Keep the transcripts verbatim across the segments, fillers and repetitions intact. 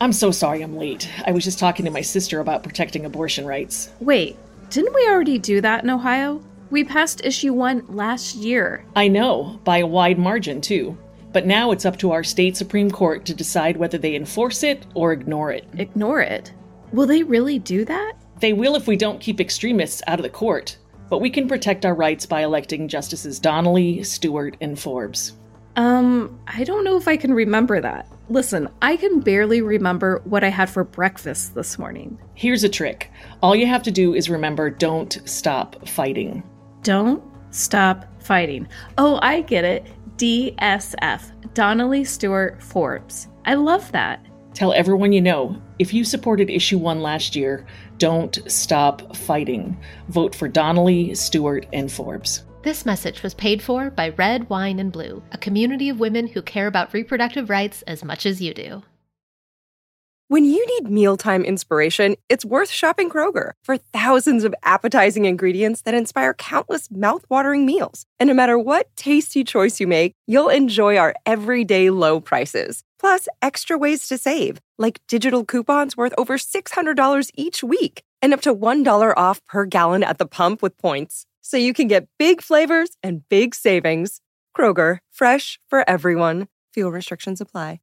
I'm so sorry I'm late. I was just talking to my sister about protecting abortion rights. Wait, didn't we already do that in Ohio? We passed issue one last year. I know, by a wide margin, too. But now it's up to our state Supreme Court to decide whether they enforce it or ignore it. Ignore it? Will they really do that? They will if we don't keep extremists out of the court. But we can protect our rights by electing Justices Donnelly, Stewart, and Forbes. Um, I don't know if I can remember that. Listen, I can barely remember what I had for breakfast this morning. Here's a trick. All you have to do is remember, don't stop fighting. Don't stop fighting. Oh, I get it. D S F. Donnelly, Stewart, Forbes. I love that. Tell everyone you know, if you supported issue one last year, don't stop fighting. Vote for Donnelly, Stewart, and Forbes. This message was paid for by Red, Wine, and Blue, a community of women who care about reproductive rights as much as you do. When you need mealtime inspiration, it's worth shopping Kroger for thousands of appetizing ingredients that inspire countless mouth-watering meals. And no matter what tasty choice you make, you'll enjoy our everyday low prices. Plus, extra ways to save, like digital coupons worth over six hundred dollars each week and up to one dollar off per gallon at the pump with points. So you can get big flavors and big savings. Kroger, fresh for everyone. Fuel restrictions apply.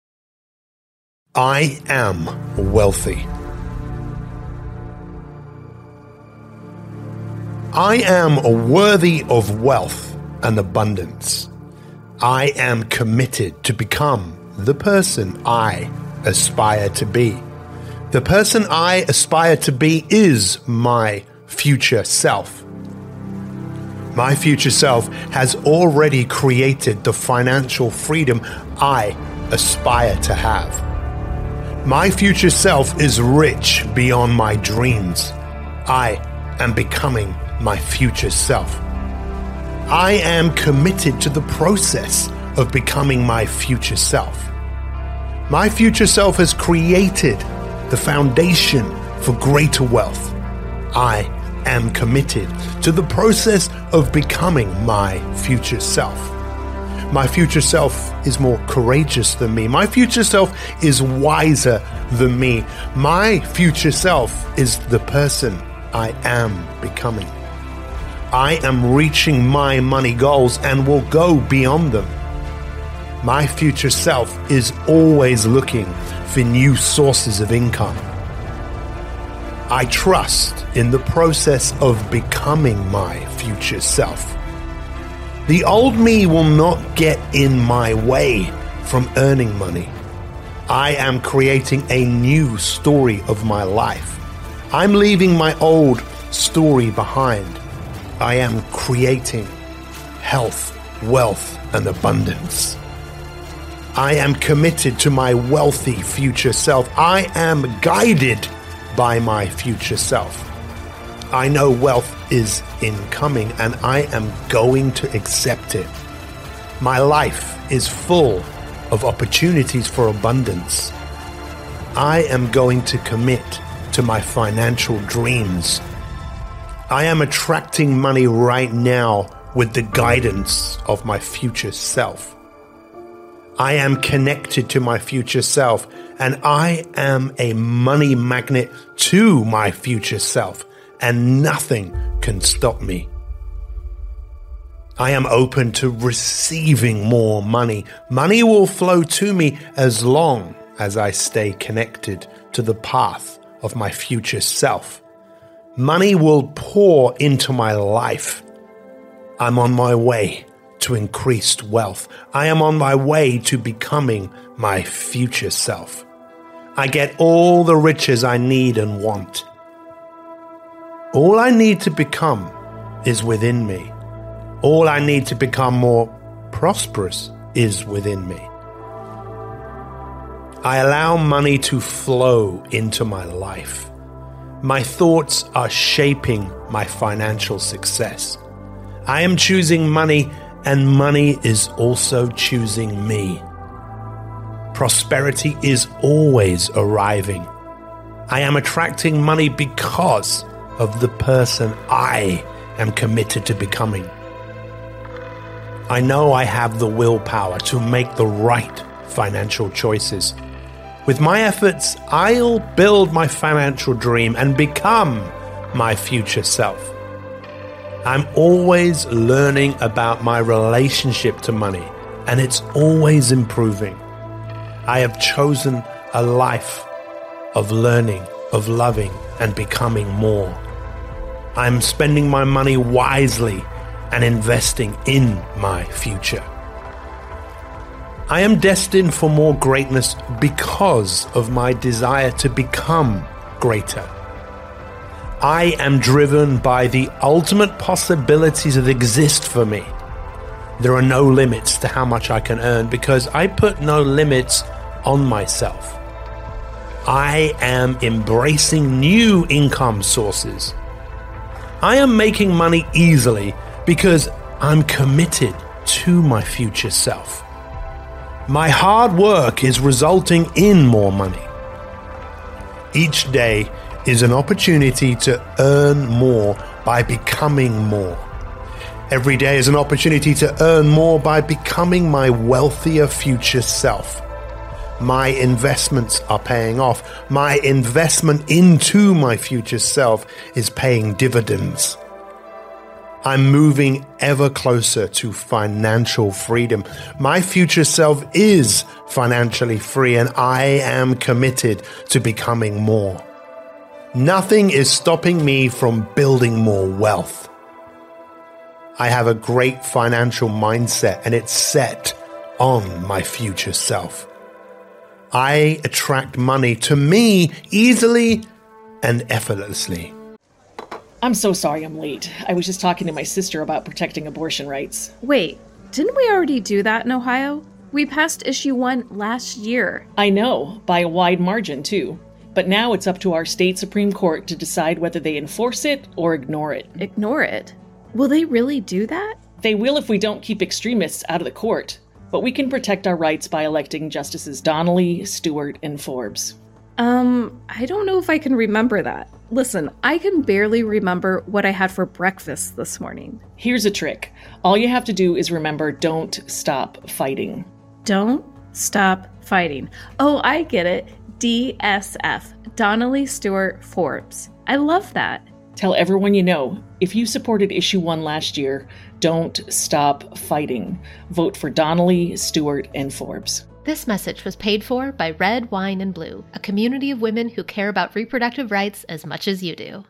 I am wealthy. I am worthy of wealth and abundance. I am committed to become the person I aspire to be. The person I aspire to be is my future self. My future self has already created the financial freedom I aspire to have. My future self is rich beyond my dreams. I am becoming my future self. I am committed to the process of becoming my future self. My future self has created the foundation for greater wealth. I am committed to the process of becoming my future self. My future self is more courageous than me. My future self is wiser than me. My future self is the person I am becoming. I am reaching my money goals and will go beyond them. My future self is always looking for new sources of income. I trust in the process of becoming my future self. The old me will not get in my way from earning money. I am creating a new story of my life. I'm leaving my old story behind. I am creating health, wealth, and abundance. I am committed to my wealthy future self. I am guided by my future self. I know wealth is incoming and I am going to accept it. My life is full of opportunities for abundance. I am going to commit to my financial dreams. I am attracting money right now with the guidance of my future self. I am connected to my future self and I am a money magnet to my future self. And nothing can stop me. I am open to receiving more money. Money will flow to me as long as I stay connected to the path of my future self. Money will pour into my life. I'm on my way to increased wealth. I am on my way to becoming my future self. I get all the riches I need and want. All I need to become is within me. All I need to become more prosperous is within me. I allow money to flow into my life. My thoughts are shaping my financial success. I am choosing money, and money is also choosing me. Prosperity is always arriving. I am attracting money because of the person I am committed to becoming. I know I have the willpower to make the right financial choices. With my efforts, I'll build my financial dream and become my future self. I'm always learning about my relationship to money, and it's always improving. I have chosen a life of learning, of loving, and becoming more. I'm spending my money wisely and investing in my future. I am destined for more greatness because of my desire to become greater. I am driven by the ultimate possibilities that exist for me. There are no limits to how much I can earn because I put no limits on myself. I am embracing new income sources. I am making money easily because I'm committed to my future self. My hard work is resulting in more money. Each day is an opportunity to earn more by becoming more. Every day is an opportunity to earn more by becoming my wealthier future self. My investments are paying off. My investment into my future self is paying dividends. I'm moving ever closer to financial freedom. My future self is financially free, and I am committed to becoming more. Nothing is stopping me from building more wealth. I have a great financial mindset, and it's set on my future self. I attract money to me easily and effortlessly. I'm so sorry I'm late. I was just talking to my sister about protecting abortion rights. Wait, didn't we already do that in Ohio? We passed issue one last year. I know, by a wide margin, too. But now it's up to our state Supreme Court to decide whether they enforce it or ignore it. Ignore it? Will they really do that? They will if we don't keep extremists out of the court. But we can protect our rights by electing Justices Donnelly, Stewart, and Forbes. Um, I don't know if I can remember that. Listen, I can barely remember what I had for breakfast this morning. Here's a trick. All you have to do is remember, don't stop fighting. Don't stop fighting. Oh, I get it. D S F. Donnelly, Stewart, Forbes. I love that. Tell everyone you know, if you supported issue one last year, don't stop fighting. Vote for Donnelly, Stewart, and Forbes. This message was paid for by Red, Wine, and Blue, a community of women who care about reproductive rights as much as you do.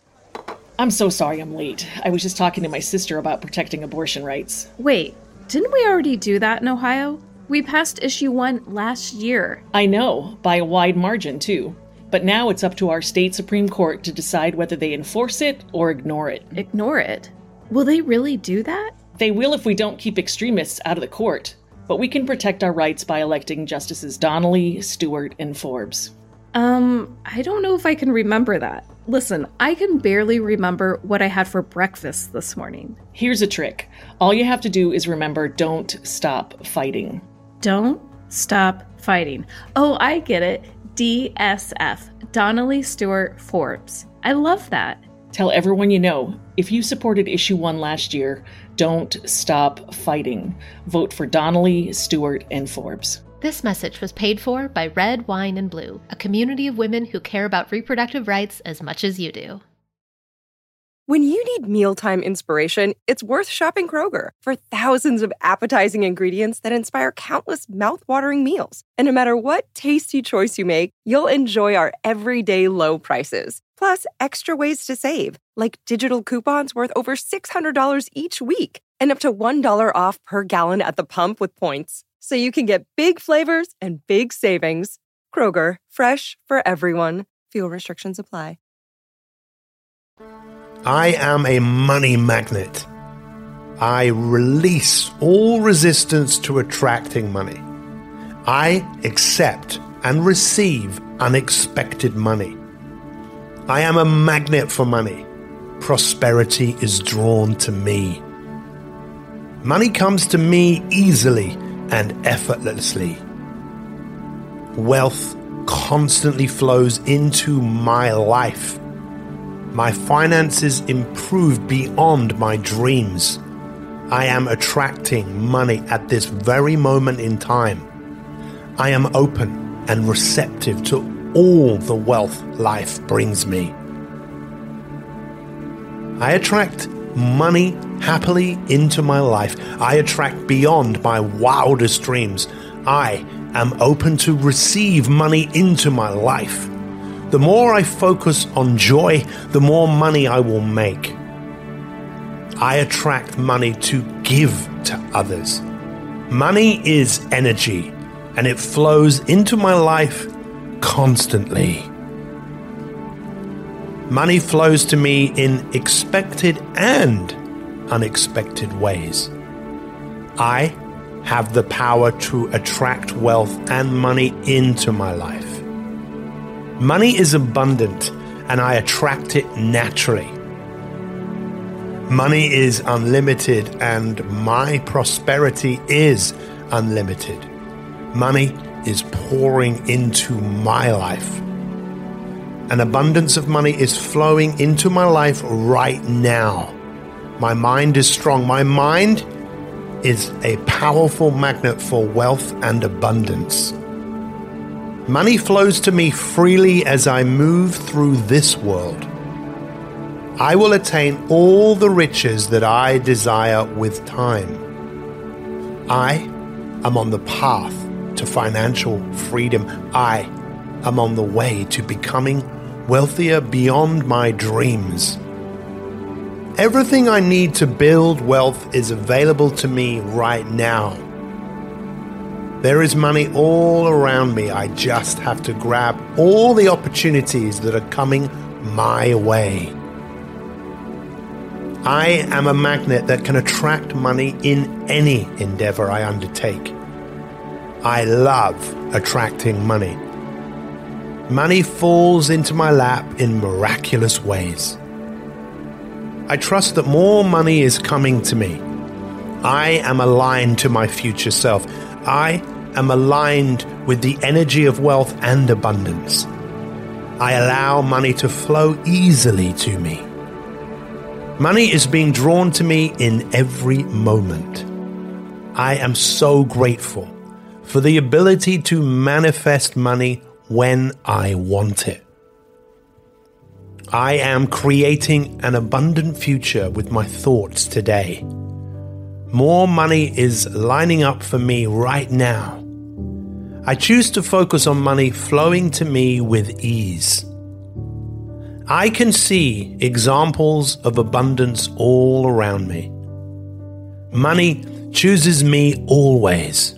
I'm so sorry I'm late. I was just talking to my sister about protecting abortion rights. Wait, didn't we already do that in Ohio? We passed issue one last year. I know, by a wide margin, too. But now it's up to our state Supreme Court to decide whether they enforce it or ignore it. Ignore it? Will they really do that? They will if we don't keep extremists out of the court. But we can protect our rights by electing Justices Donnelly, Stewart, and Forbes. Um, I don't know if I can remember that. Listen, I can barely remember what I had for breakfast this morning. Here's a trick. All you have to do is remember, don't stop fighting. Don't stop fighting. Oh, I get it. D S F. Donnelly, Stewart, Forbes. I love that. Tell everyone you know, if you supported issue one last year, don't stop fighting. Vote for Donnelly, Stewart, and Forbes. This message was paid for by Red, Wine, and Blue, a community of women who care about reproductive rights as much as you do. When you need mealtime inspiration, it's worth shopping Kroger for thousands of appetizing ingredients that inspire countless mouth-watering meals. And no matter what tasty choice you make, you'll enjoy our everyday low prices. Plus, extra ways to save, like digital coupons worth over six hundred dollars each week and up to one dollar off per gallon at the pump with points. So you can get big flavors and big savings. Kroger, fresh for everyone. Fuel restrictions apply. I am a money magnet. I release all resistance to attracting money. I accept and receive unexpected money. I am a magnet for money. Prosperity is drawn to me. Money comes to me easily and effortlessly. Wealth constantly flows into my life. My finances improve beyond my dreams. I am attracting money at this very moment in time. I am open and receptive to all the wealth life brings me. I attract money happily into my life. I attract beyond my wildest dreams. I am open to receive money into my life. The more I focus on joy, the more money I will make. I attract money to give to others. Money is energy, and it flows into my life constantly. Money flows to me in expected and unexpected ways. I have the power to attract wealth and money into my life. Money is abundant, and I attract it naturally. Money is unlimited, and my prosperity is unlimited. Money is pouring into my life. An abundance of money is flowing into my life right now. My mind is strong. My mind is a powerful magnet for wealth and abundance. Money flows to me freely as I move through this world. I will attain all the riches that I desire with time. I am on the path to financial freedom. I am on the way to becoming wealthier beyond my dreams. Everything I need to build wealth is available to me right now. There is money all around me. I just have to grab all the opportunities that are coming my way. I am a magnet that can attract money in any endeavor I undertake. I love attracting money. Money falls into my lap in miraculous ways. I trust that more money is coming to me. I am aligned to my future self. I am aligned with the energy of wealth and abundance. I allow money to flow easily to me. Money is being drawn to me in every moment. I am so grateful for the ability to manifest money when I want it. I am creating an abundant future with my thoughts today. More money is lining up for me right now. I choose to focus on money flowing to me with ease. I can see examples of abundance all around me. Money chooses me always.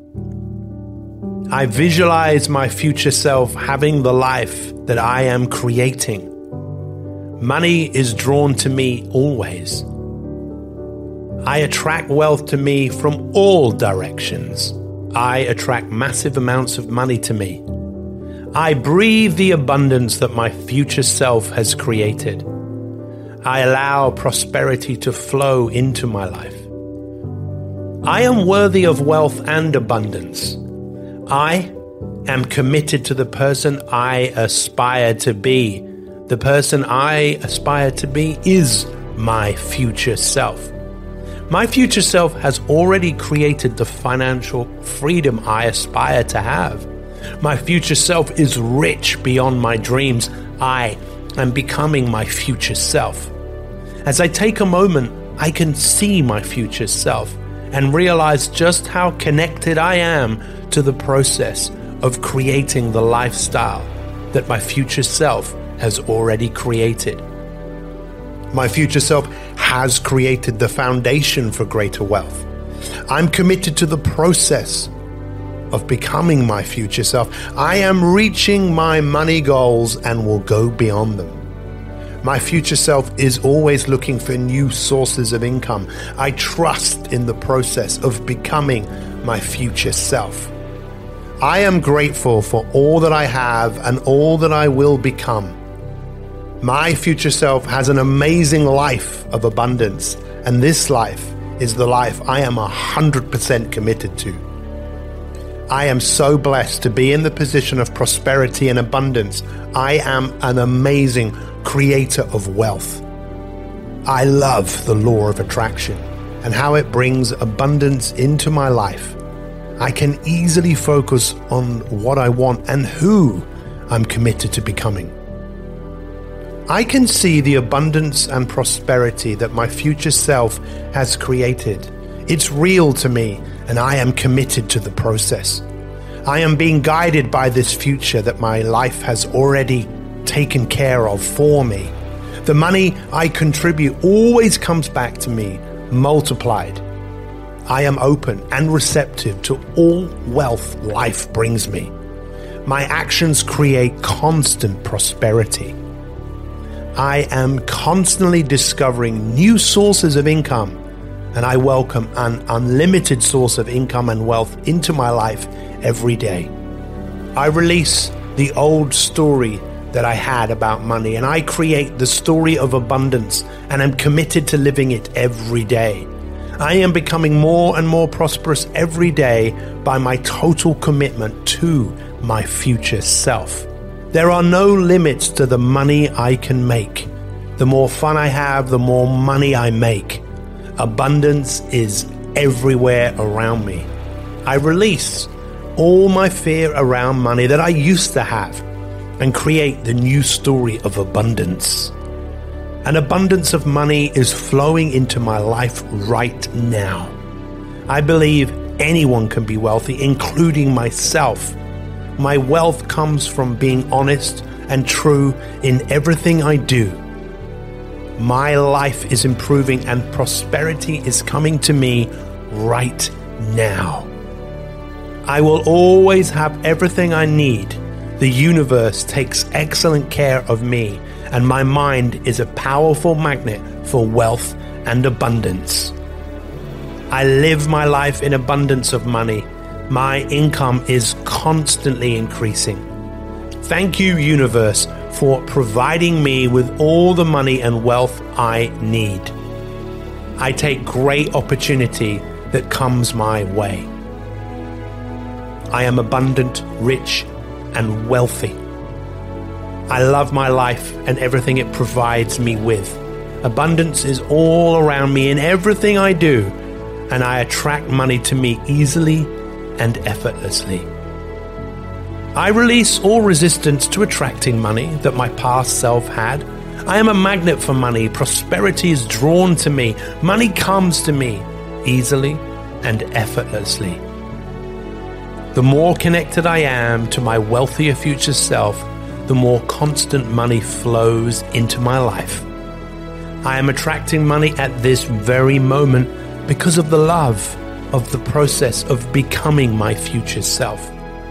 I visualize my future self having the life that I am creating. Money is drawn to me always. I attract wealth to me from all directions. I attract massive amounts of money to me. I breathe the abundance that my future self has created. I allow prosperity to flow into my life. I am worthy of wealth and abundance. I am committed to the person I aspire to be. The person I aspire to be is my future self. My future self has already created the financial freedom I aspire to have. My future self is rich beyond my dreams. I am becoming my future self. As I take a moment, I can see my future self and realize just how connected I am to the process of creating the lifestyle that my future self has already created. My future self has created the foundation for greater wealth. I'm committed to the process of becoming my future self. I am reaching my money goals and will go beyond them. My future self is always looking for new sources of income. I trust in the process of becoming my future self. I am grateful for all that I have and all that I will become. My future self has an amazing life of abundance, and this life is the life I am one hundred percent committed to. I am so blessed to be in the position of prosperity and abundance. I am an amazing creator of wealth. I love the law of attraction and how it brings abundance into my life. I can easily focus on what I want and who I'm committed to becoming. I can see the abundance and prosperity that my future self has created. It's real to me, and I am committed to the process. I am being guided by this future that my life has already taken care of for me. The money I contribute always comes back to me, multiplied. I am open and receptive to all wealth life brings me. My actions create constant prosperity. I am constantly discovering new sources of income, and I welcome an unlimited source of income and wealth into my life every day. I release the old story that I had about money, and I create the story of abundance, and am committed to living it every day. I am becoming more and more prosperous every day by my total commitment to my future self. There are no limits to the money I can make. The more fun I have, the more money I make. Abundance is everywhere around me. I release all my fear around money that I used to have and create the new story of abundance. An abundance of money is flowing into my life right now. I believe anyone can be wealthy, including myself. My wealth comes from being honest and true in everything I do. My life is improving and prosperity is coming to me right now. I will always have everything I need. The universe takes excellent care of me, and my mind is a powerful magnet for wealth and abundance. I live my life in abundance of money. My income is constantly increasing. Thank you, universe, for providing me with all the money and wealth I need. I take great opportunity that comes my way. I am abundant, rich, and wealthy. I love my life and everything it provides me with. Abundance is all around me in everything I do, and I attract money to me easily and effortlessly. I release all resistance to attracting money that my past self had. I am a magnet for money. Prosperity is drawn to me. Money comes to me easily and effortlessly. The more connected I am to my wealthier future self, the more constant money flows into my life. I am attracting money at this very moment because of the love of the process of becoming my future self.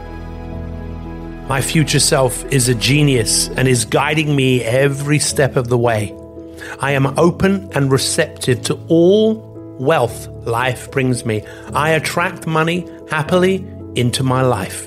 My future self is a genius and is guiding me every step of the way. I am open and receptive to all wealth life brings me. I attract money happily into my life.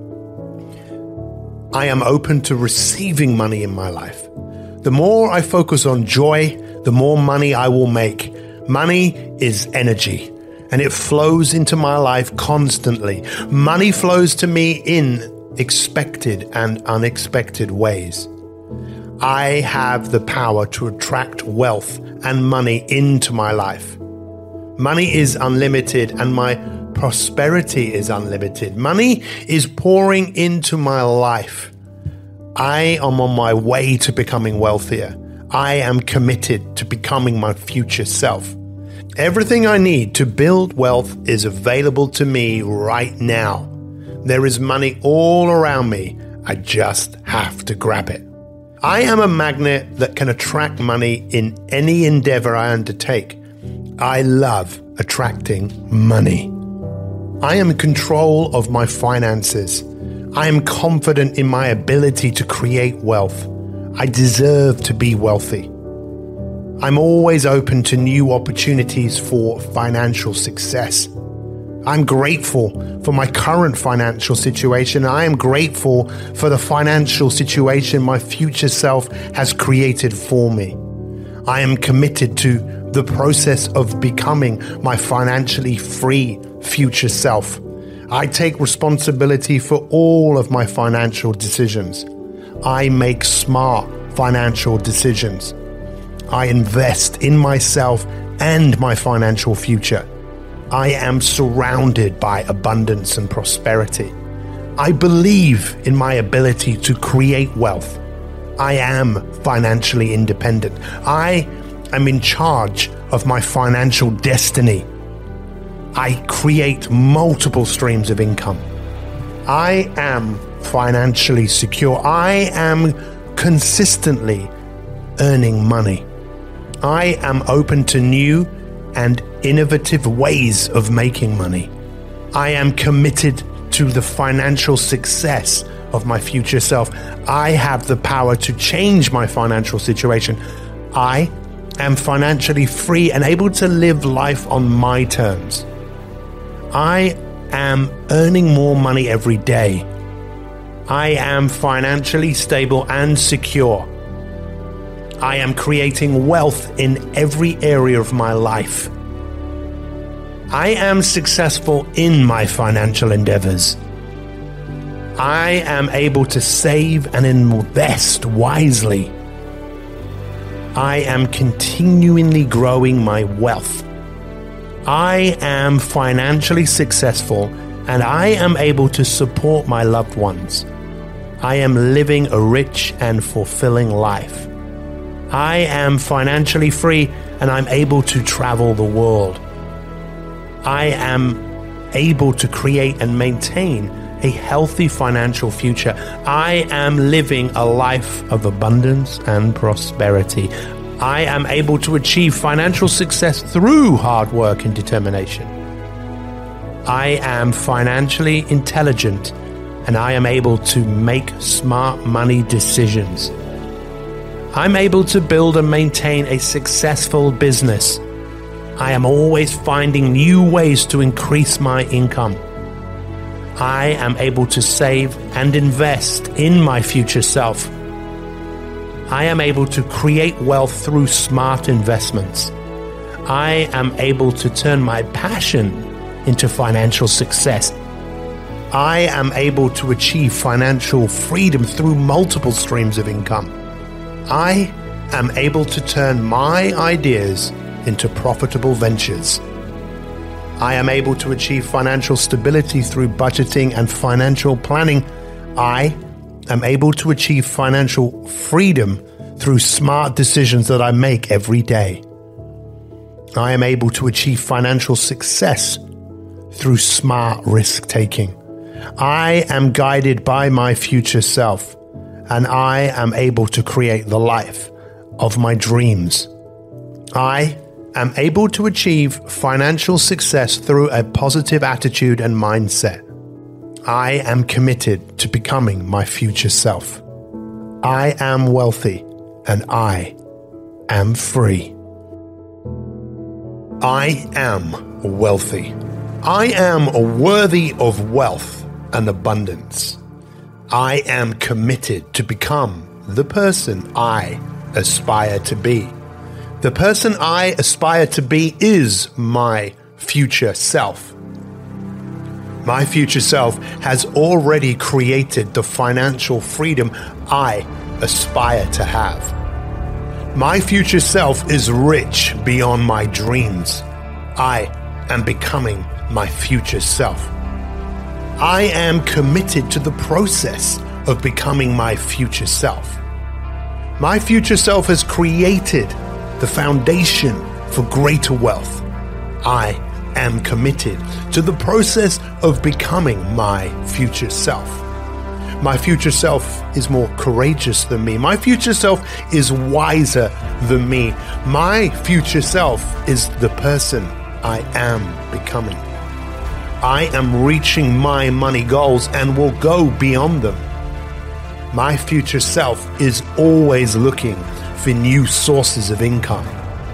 I am open to receiving money in my life. The more I focus on joy, the more money I will make. Money is energy, and it flows into my life constantly. Money flows to me in expected and unexpected ways. I have the power to attract wealth and money into my life. Money is unlimited, and my prosperity is unlimited. Money is pouring into my life. I am on my way to becoming wealthier. I am committed to becoming my future self. Everything I need to build wealth is available to me right now. There is money all around me. I just have to grab it. I am a magnet that can attract money in any endeavor I undertake. I love attracting money. I am in control of my finances. I am confident in my ability to create wealth. I deserve to be wealthy. I'm always open to new opportunities for financial success. I'm grateful for my current financial situation. I am grateful for the financial situation my future self has created for me. I am committed to the process of becoming my financially free future self. I take responsibility for all of my financial decisions. I make smart financial decisions. I invest in myself and my financial future. I am surrounded by abundance and prosperity. I believe in my ability to create wealth. I am financially independent. I am in charge of my financial destiny. I create multiple streams of income. I am financially secure. I am consistently earning money. I am open to new and innovative ways of making money. I am committed to the financial success of my future self. I have the power to change my financial situation. I am financially free and able to live life on my terms. I am earning more money every day. I am financially stable and secure. I am creating wealth in every area of my life. I am successful in my financial endeavors. I am able to save and invest wisely. I am continually growing my wealth. I am financially successful and I am able to support my loved ones. I am living a rich and fulfilling life. I am financially free and I'm able to travel the world. I am able to create and maintain a healthy financial future. I am living a life of abundance and prosperity. I am able to achieve financial success through hard work and determination. I am financially intelligent and I am able to make smart money decisions. I'm able to build and maintain a successful business. I am always finding new ways to increase my income. I am able to save and invest in my future self. I am able to create wealth through smart investments. I am able to turn my passion into financial success. I am able to achieve financial freedom through multiple streams of income. I am able to turn my ideas into profitable ventures. I am able to achieve financial stability through budgeting and financial planning. I am able to achieve financial freedom through smart decisions that I make every day. I am able to achieve financial success through smart risk-taking. I am guided by my future self, and I am able to create the life of my dreams. I am able to achieve financial success through a positive attitude and mindset. I am committed to becoming my future self. I am wealthy and I am free. I am wealthy. I am worthy of wealth and abundance. I am committed to become the person I aspire to be. The person I aspire to be is my future self. My future self has already created the financial freedom I aspire to have. My future self is rich beyond my dreams. I am becoming my future self. I am committed to the process of becoming my future self. My future self has created the foundation for greater wealth. I am committed to the process of becoming my future self. My future self is more courageous than me. My future self is wiser than me. My future self is the person I am becoming. I am reaching my money goals and will go beyond them. My future self is always looking for new sources of income.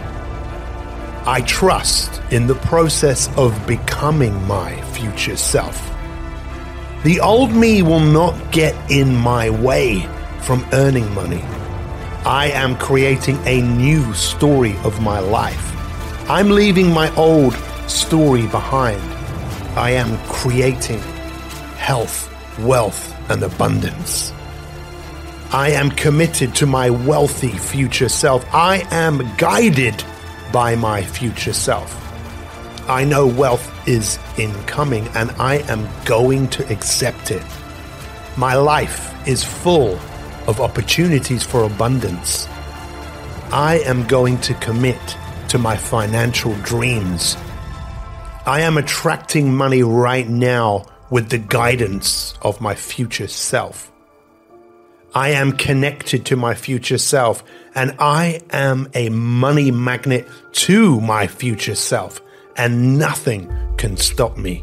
I trust in the process of becoming my future self. The old me will not get in my way from earning money. I am creating a new story of my life. I'm leaving my old story behind. I am creating health, wealth, and abundance. I am committed to my wealthy future self. I am guided by my future self. I know wealth is incoming, and I am going to accept it. My life is full of opportunities for abundance. I am going to commit to my financial dreams. I am attracting money right now with the guidance of my future self. I am connected to my future self, and I am a money magnet to my future self, and nothing can stop me.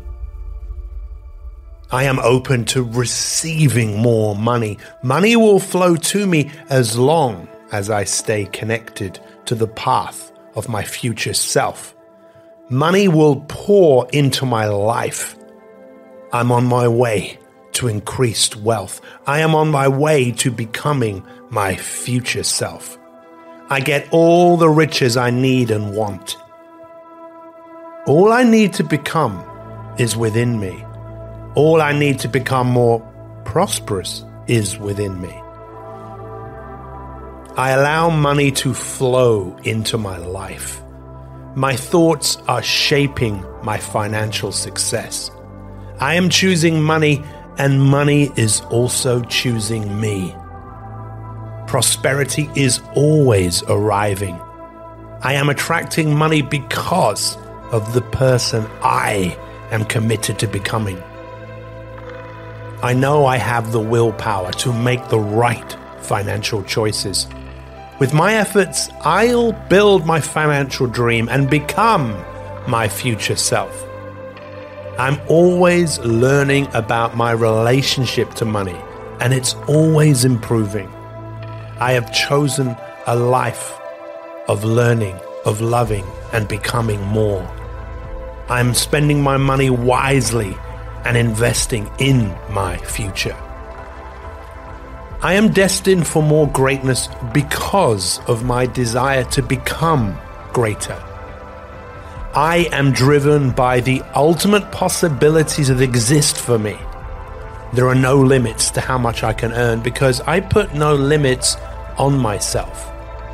I am open to receiving more money. Money will flow to me as long as I stay connected to the path of my future self. Money will pour into my life. I'm on my way to increased wealth. I am on my way to becoming my future self. I get all the riches I need and want. All I need to become is within me. All I need to become more prosperous is within me. I allow money to flow into my life. My thoughts are shaping my financial success. I am choosing money, and money is also choosing me. Prosperity is always arriving. I am attracting money because of the person I am committed to becoming. I know I have the willpower to make the right financial choices. With my efforts, I'll build my financial dream and become my future self. I'm always learning about my relationship to money, and it's always improving. I have chosen a life of learning, of loving, and becoming more. I'm spending my money wisely and investing in my future. I am destined for more greatness because of my desire to become greater. I am driven by the ultimate possibilities that exist for me. There are no limits to how much I can earn because I put no limits on myself.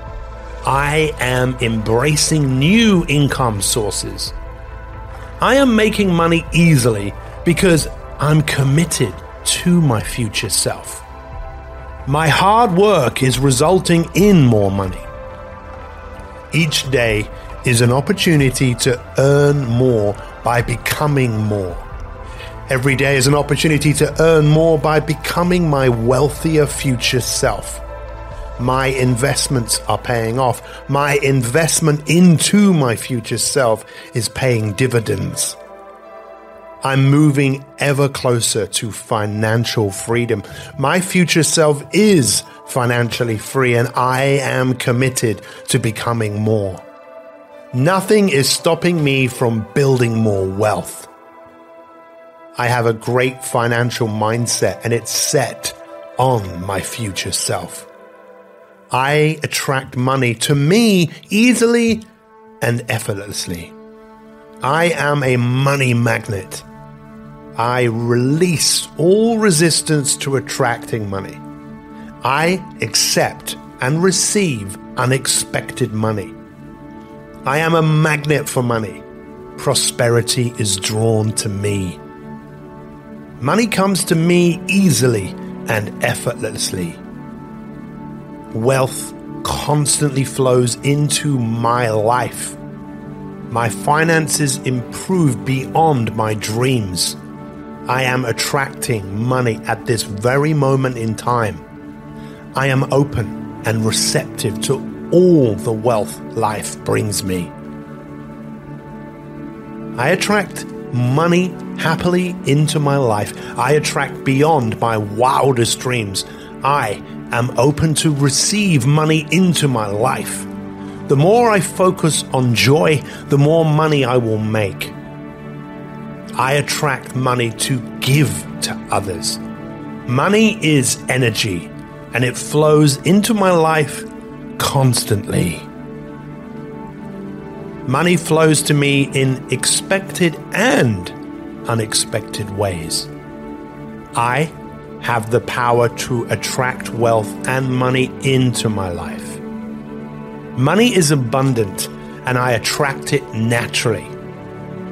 I am embracing new income sources. I am making money easily because I'm committed to my future self. My hard work is resulting in more money. Each day is an opportunity to earn more by becoming more. Every day is an opportunity to earn more by becoming my wealthier future self. My investments are paying off. My investment into my future self is paying dividends. I'm moving ever closer to financial freedom. My future self is financially free, and I am committed to becoming more. Nothing is stopping me from building more wealth. I have a great financial mindset, and it's set on my future self. I attract money to me easily and effortlessly. I am a money magnet. I release all resistance to attracting money. I accept and receive unexpected money. I am a magnet for money. Prosperity is drawn to me. Money comes to me easily and effortlessly. Wealth constantly flows into my life. My finances improve beyond my dreams. I am attracting money at this very moment in time. I am open and receptive to all the wealth life brings me. I attract money happily into my life. I attract beyond my wildest dreams. I am open to receive money into my life. The more I focus on joy, the more money I will make. I attract money to give to others. Money is energy, and it flows into my life constantly. Money flows to me in expected and unexpected ways. I have the power to attract wealth and money into my life. Money is abundant, and I attract it naturally.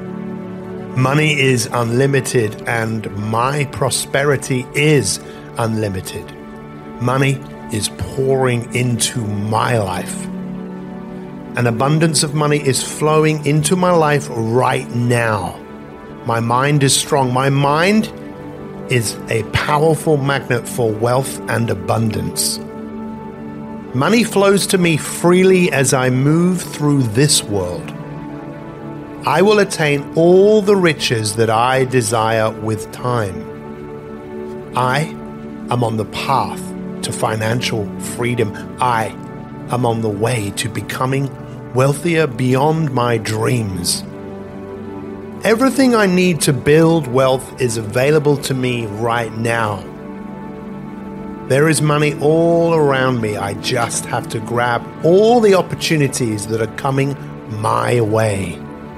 Money is unlimited and my prosperity is unlimited. Money is pouring into my life. An abundance of money is flowing into my life right now. My mind is strong. My mind is a powerful magnet for wealth and abundance. Money flows to me freely as I move through this world. I will attain all the riches that I desire with time. I am on the path to financial freedom. I am on the way to becoming wealthier beyond my dreams. Everything I need to build wealth is available to me right now. There is money all around me. I just have to grab all the opportunities that are coming my way.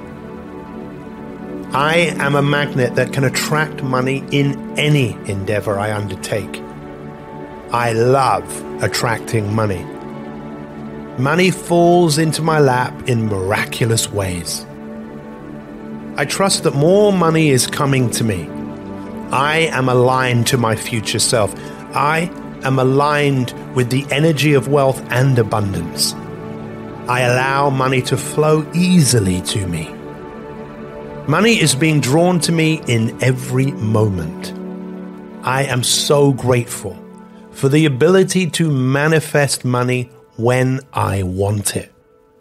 I am a magnet that can attract money in any endeavor I undertake. I love attracting money. Money falls into my lap in miraculous ways. I trust that more money is coming to me. I am aligned to my future self. I am aligned with the energy of wealth and abundance. I allow money to flow easily to me. Money is being drawn to me in every moment. I am so grateful for the ability to manifest money when I want it.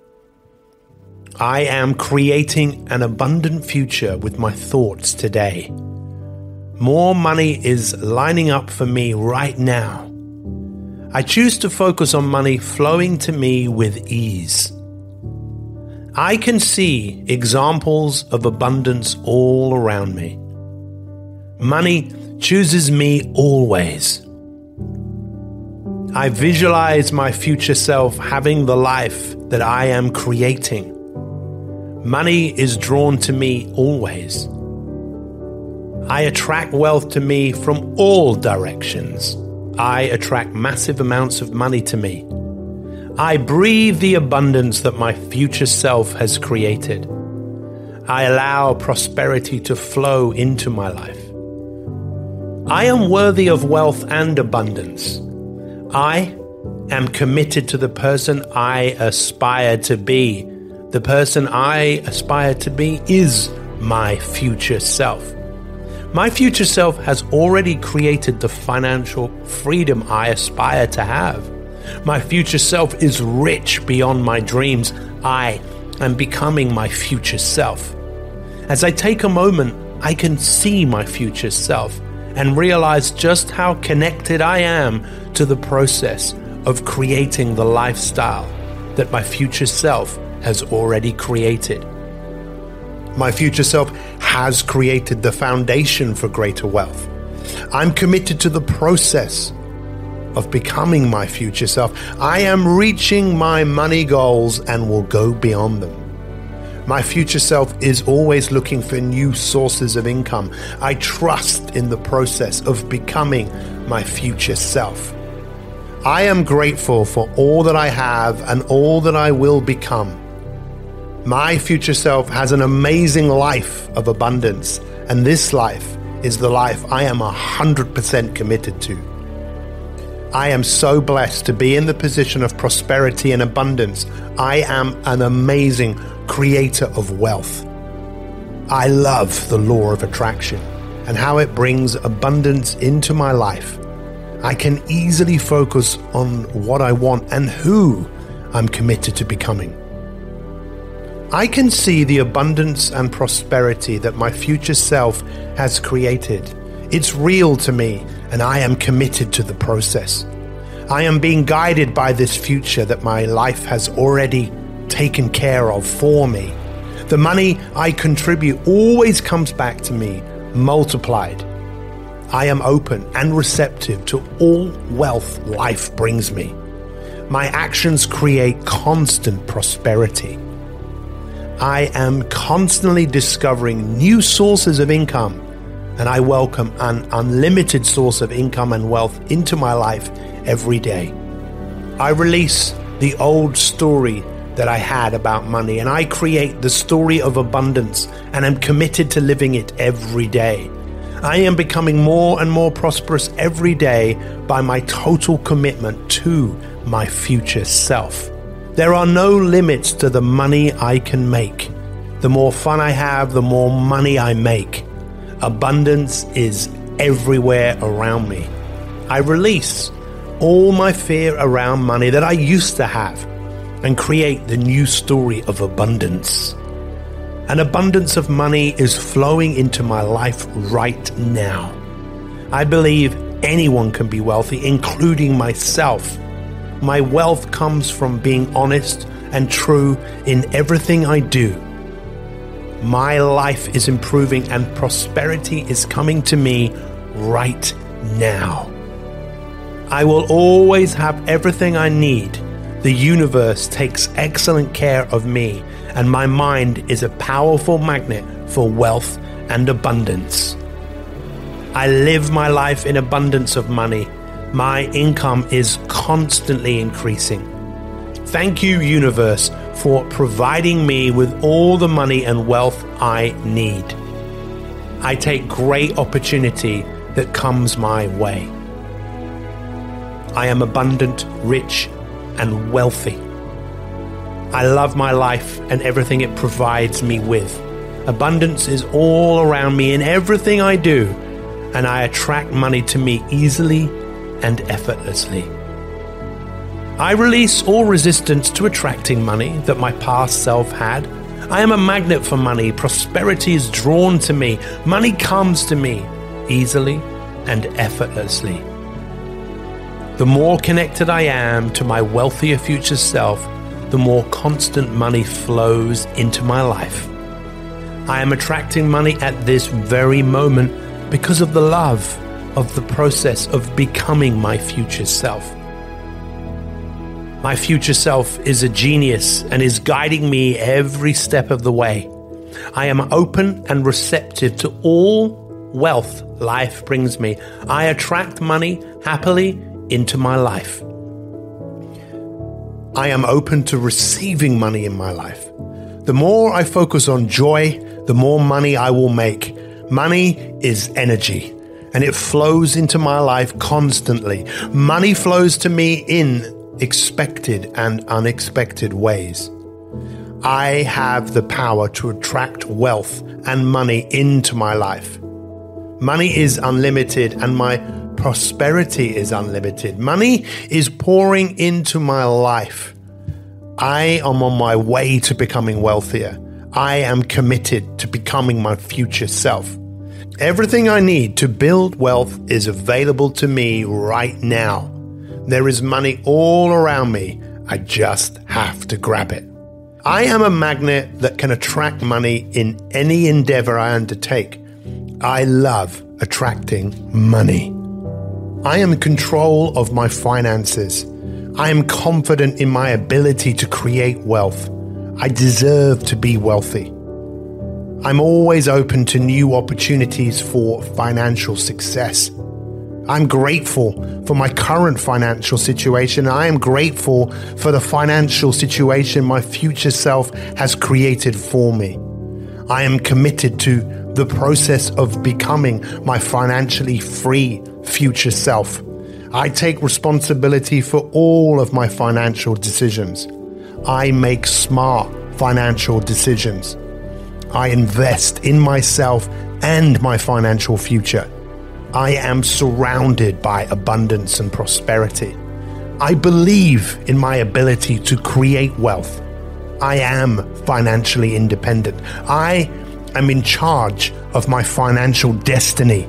I am creating an abundant future with my thoughts today. More money is lining up for me right now. I choose to focus on money flowing to me with ease. I can see examples of abundance all around me. Money chooses me always. I visualize my future self having the life that I am creating. Money is drawn to me always. I attract wealth to me from all directions. I attract massive amounts of money to me. I breathe the abundance that my future self has created. I allow prosperity to flow into my life. I am worthy of wealth and abundance. I am committed to the person I aspire to be. The person I aspire to be is my future self. My future self has already created the financial freedom I aspire to have. My future self is rich beyond my dreams. I am becoming my future self. As I take a moment, I can see my future self and realize just how connected I am to the process of creating the lifestyle that my future self has already created. My future self has created the foundation for greater wealth. I'm committed to the process of becoming my future self. I am reaching my money goals and will go beyond them. My future self is always looking for new sources of income. I trust in the process of becoming my future self. I am grateful for all that I have and all that I will become. My future self has an amazing life of abundance, and this life is the life I am one hundred percent committed to. I am so blessed to be in the position of prosperity and abundance. I am an amazing creator of wealth. I love the law of attraction and how it brings abundance into my life. I can easily focus on what I want and who I'm committed to becoming. I can see the abundance and prosperity that my future self has created. It's real to me, and I am committed to the process. I am being guided by this future that my life has already taken care of for me. The money I contribute always comes back to me, multiplied. I am open and receptive to all wealth life brings me. My actions create constant prosperity. I am constantly discovering new sources of income, and I welcome an unlimited source of income and wealth into my life every day. I release the old story that I had about money, and I create the story of abundance and am committed to living it every day. I am becoming more and more prosperous every day by my total commitment to my future self. There are no limits to the money I can make. The more fun I have, the more money I make. Abundance is everywhere around me. I release all my fear around money that I used to have and create the new story of abundance. An abundance of money is flowing into my life right now. I believe anyone can be wealthy, including myself. My wealth comes from being honest and true in everything I do. My life is improving and prosperity is coming to me right now. I will always have everything I need. The universe takes excellent care of me, and my mind is a powerful magnet for wealth and abundance. I live my life in abundance of money. My income is constantly increasing. Thank you, universe, for providing me with all the money and wealth I need. I take great opportunity that comes my way. I am abundant, rich, and wealthy. I love my life and everything it provides me with. Abundance is all around me in everything I do, and I attract money to me easily and effortlessly. I release all resistance to attracting money that my past self had. I am a magnet for money. Prosperity is drawn to me. Money comes to me easily and effortlessly. The more connected I am to my wealthier future self, the more constant money flows into my life. I am attracting money at this very moment because of the love of the process of becoming my future self. My future self is a genius and is guiding me every step of the way. I am open and receptive to all wealth life brings me. I attract money happily into my life. I am open to receiving money in my life. The more I focus on joy, the more money I will make. Money is energy, and it flows into my life constantly. Money flows to me in expected and unexpected ways. I have the power to attract wealth and money into my life. Money is unlimited, and my prosperity is unlimited. Money is pouring into my life. I am on my way to becoming wealthier. I am committed to becoming my future self. Everything I need to build wealth is available to me right now. There is money all around me. I just have to grab it. I am a magnet that can attract money in any endeavor I undertake. I love attracting money. I am in control of my finances. I am confident in my ability to create wealth. I deserve to be wealthy. I'm always open to new opportunities for financial success. I'm grateful for my current financial situation. I am grateful for the financial situation my future self has created for me. I am committed to the process of becoming my financially free future self. I take responsibility for all of my financial decisions. I make smart financial decisions. I invest in myself and my financial future. I am surrounded by abundance and prosperity. I believe in my ability to create wealth. I am financially independent. I am in charge of my financial destiny.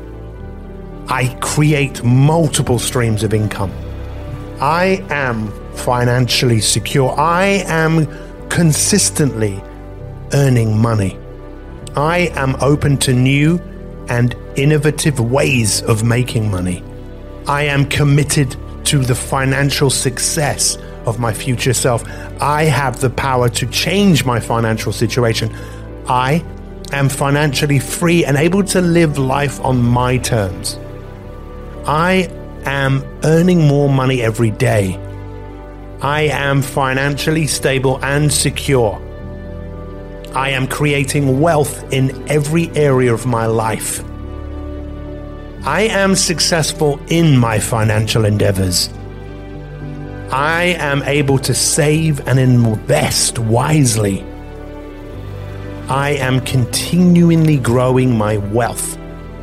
I create multiple streams of income. I am financially secure. I am consistently earning money. I am open to new and innovative ways of making money. I am committed to the financial success of my future self. I have the power to change my financial situation. I am financially free and able to live life on my terms. I am earning more money every day. I am financially stable and secure. I am creating wealth in every area of my life. I am successful in my financial endeavors. I am able to save and invest wisely. I am continually growing my wealth.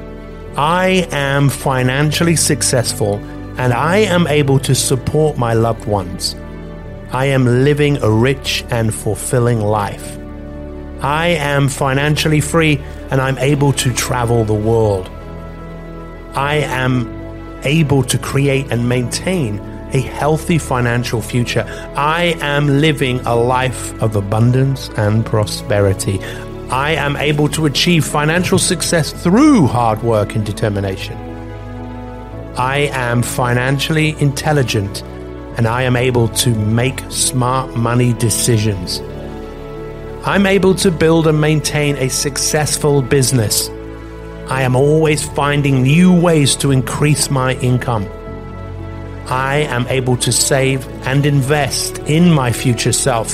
I am financially successful and I am able to support my loved ones. I am living a rich and fulfilling life. I am financially free and I'm able to travel the world. I am able to create and maintain a healthy financial future. I am living a life of abundance and prosperity. I am able to achieve financial success through hard work and determination. I am financially intelligent and I am able to make smart money decisions. I'm able to build and maintain a successful business. I am always finding new ways to increase my income. I am able to save and invest in my future self.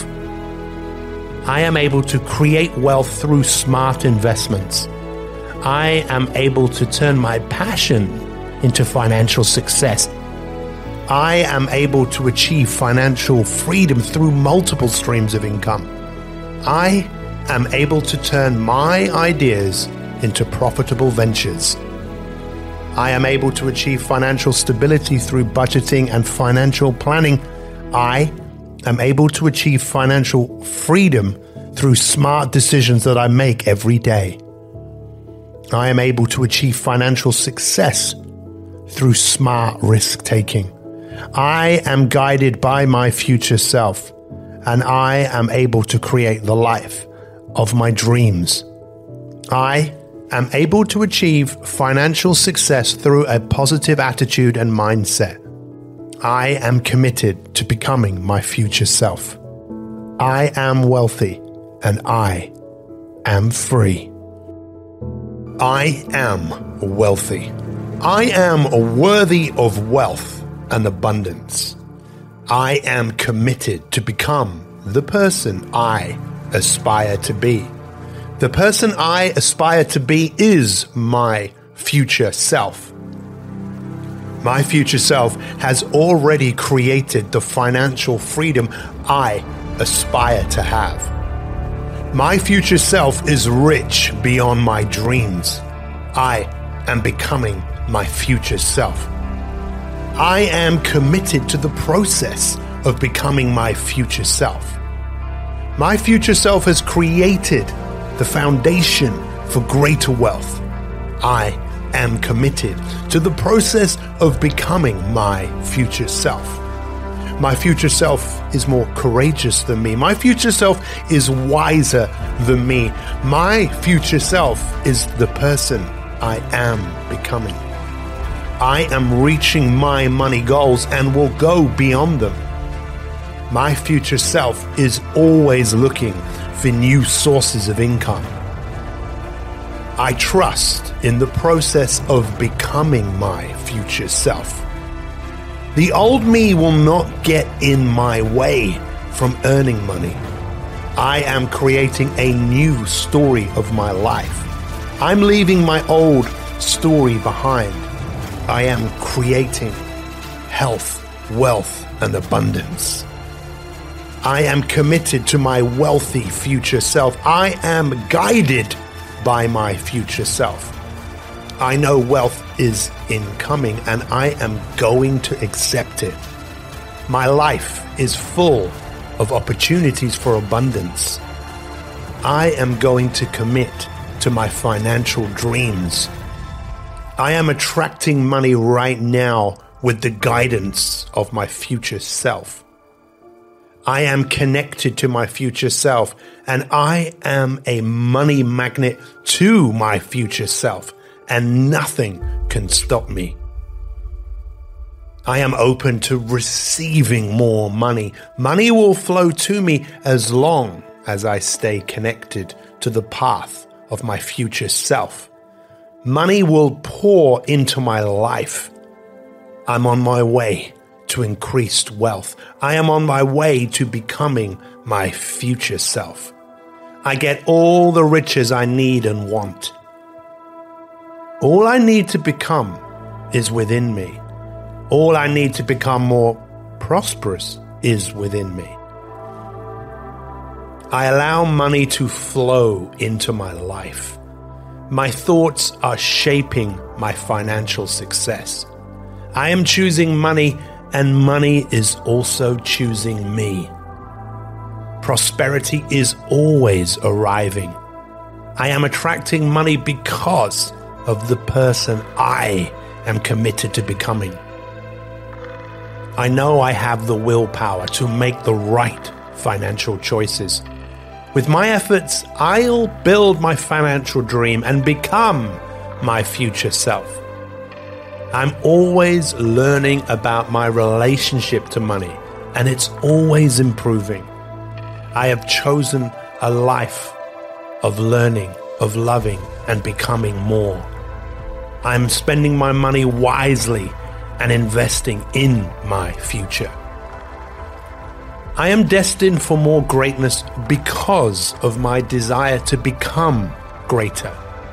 I am able to create wealth through smart investments. I am able to turn my passion into financial success. I am able to achieve financial freedom through multiple streams of income. I am able to turn my ideas into profitable ventures. I am able to achieve financial stability through budgeting and financial planning. I am able to achieve financial freedom through smart decisions that I make every day. I am able to achieve financial success through smart risk-taking. I am guided by my future self, and I am able to create the life of my dreams. I am able to achieve financial success through a positive attitude and mindset. I am committed to becoming my future self. I am wealthy and I am free. I am wealthy. I am worthy of wealth and abundance. I am committed to become the person I aspire to be. The person I aspire to be is my future self. My future self has already created the financial freedom I aspire to have. My future self is rich beyond my dreams. I am becoming my future self. I am committed to the process of becoming my future self. My future self has created the foundation for greater wealth. I am committed to the process of becoming my future self. My future self is more courageous than me. My future self is wiser than me. My future self is the person I am becoming. I am reaching my money goals and will go beyond them. My future self is always looking for new sources of income. I trust in the process of becoming my future self. The old me will not get in my way from earning money. I am creating a new story of my life. I'm leaving my old story behind. I am creating health, wealth, and abundance. I am committed to my wealthy future self. I am guided by my future self. I know wealth is incoming and I am going to accept it. My life is full of opportunities for abundance. I am going to commit to my financial dreams. I am attracting money right now with the guidance of my future self. I am connected to my future self, and I am a money magnet to my future self, and nothing can stop me. I am open to receiving more money. Money will flow to me as long as I stay connected to the path of my future self. Money will pour into my life. I'm on my way to increased wealth. I am on my way to becoming my future self. I get all the riches I need and want. All I need to become is within me. All I need to become more prosperous is within me. I allow money to flow into my life. My thoughts are shaping my financial success. I am choosing money, and money is also choosing me. Prosperity is always arriving. I am attracting money because of the person I am committed to becoming. I know I have the willpower to make the right financial choices. With my efforts, I'll build my financial dream and become my future self. I'm always learning about my relationship to money, and it's always improving. I have chosen a life of learning, of loving, and becoming more. I'm spending my money wisely and investing in my future. I am destined for more greatness because of my desire to become greater.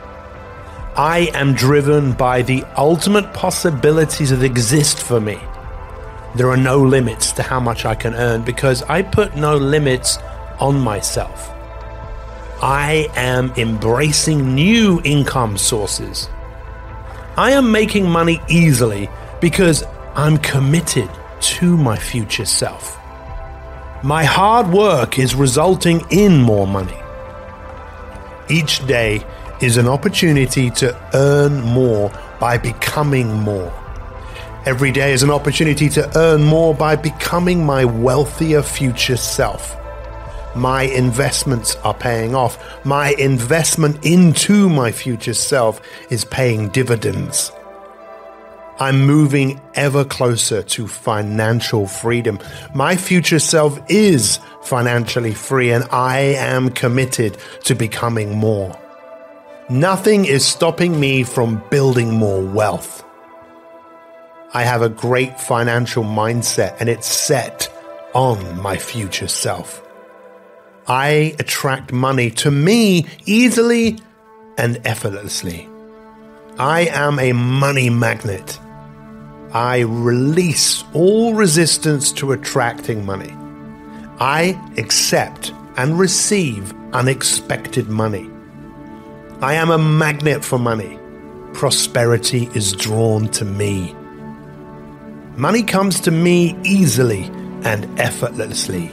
I am driven by the ultimate possibilities that exist for me. There are no limits to how much I can earn because I put no limits on myself. I am embracing new income sources. I am making money easily because I'm committed to my future self. My hard work is resulting in more money. Each day is an opportunity to earn more by becoming more. Every day is an opportunity to earn more by becoming my wealthier future self. My investments are paying off. My investment into my future self is paying dividends. I'm moving ever closer to financial freedom. My future self is financially free, and I am committed to becoming more. Nothing is stopping me from building more wealth. I have a great financial mindset, and it's set on my future self. I attract money to me easily and effortlessly. I am a money magnet. I release all resistance to attracting money. I accept and receive unexpected money. I am a magnet for money. Prosperity is drawn to me. Money comes to me easily and effortlessly.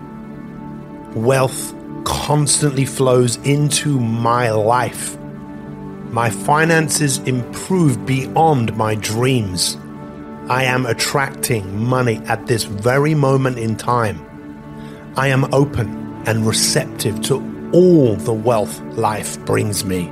Wealth constantly flows into my life. My finances improve beyond my dreams. I am attracting money at this very moment in time. I am open and receptive to all the wealth life brings me.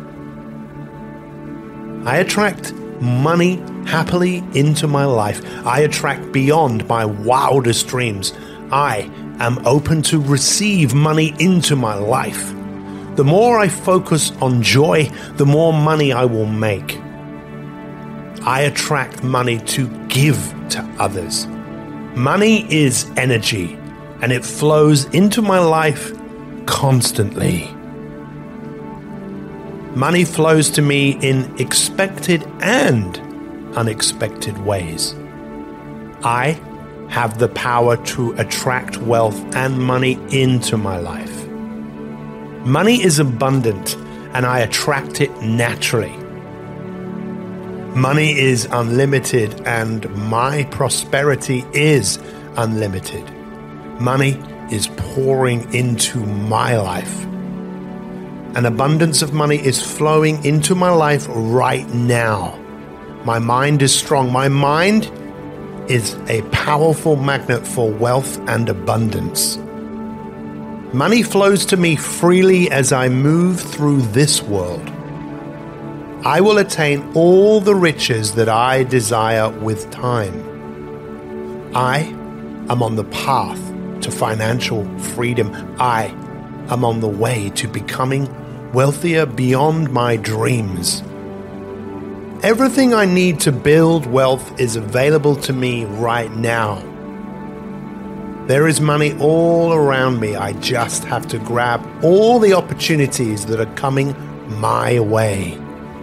I attract money happily into my life. I attract beyond my wildest dreams. I am open to receive money into my life. The more I focus on joy, the more money I will make. I attract money to give to others. Money is energy, and it flows into my life constantly. Money flows to me in expected and unexpected ways. I have the power to attract wealth and money into my life. Money is abundant, and I attract it naturally. Money is unlimited, and my prosperity is unlimited. Money is pouring into my life. An abundance of money is flowing into my life right now. My mind is strong. My mind is a powerful magnet for wealth and abundance. Money flows to me freely as I move through this world. I will attain all the riches that I desire with time. I am on the path to financial freedom. I am on the way to becoming wealthier beyond my dreams. Everything I need to build wealth is available to me right now. There is money all around me. I just have to grab all the opportunities that are coming my way.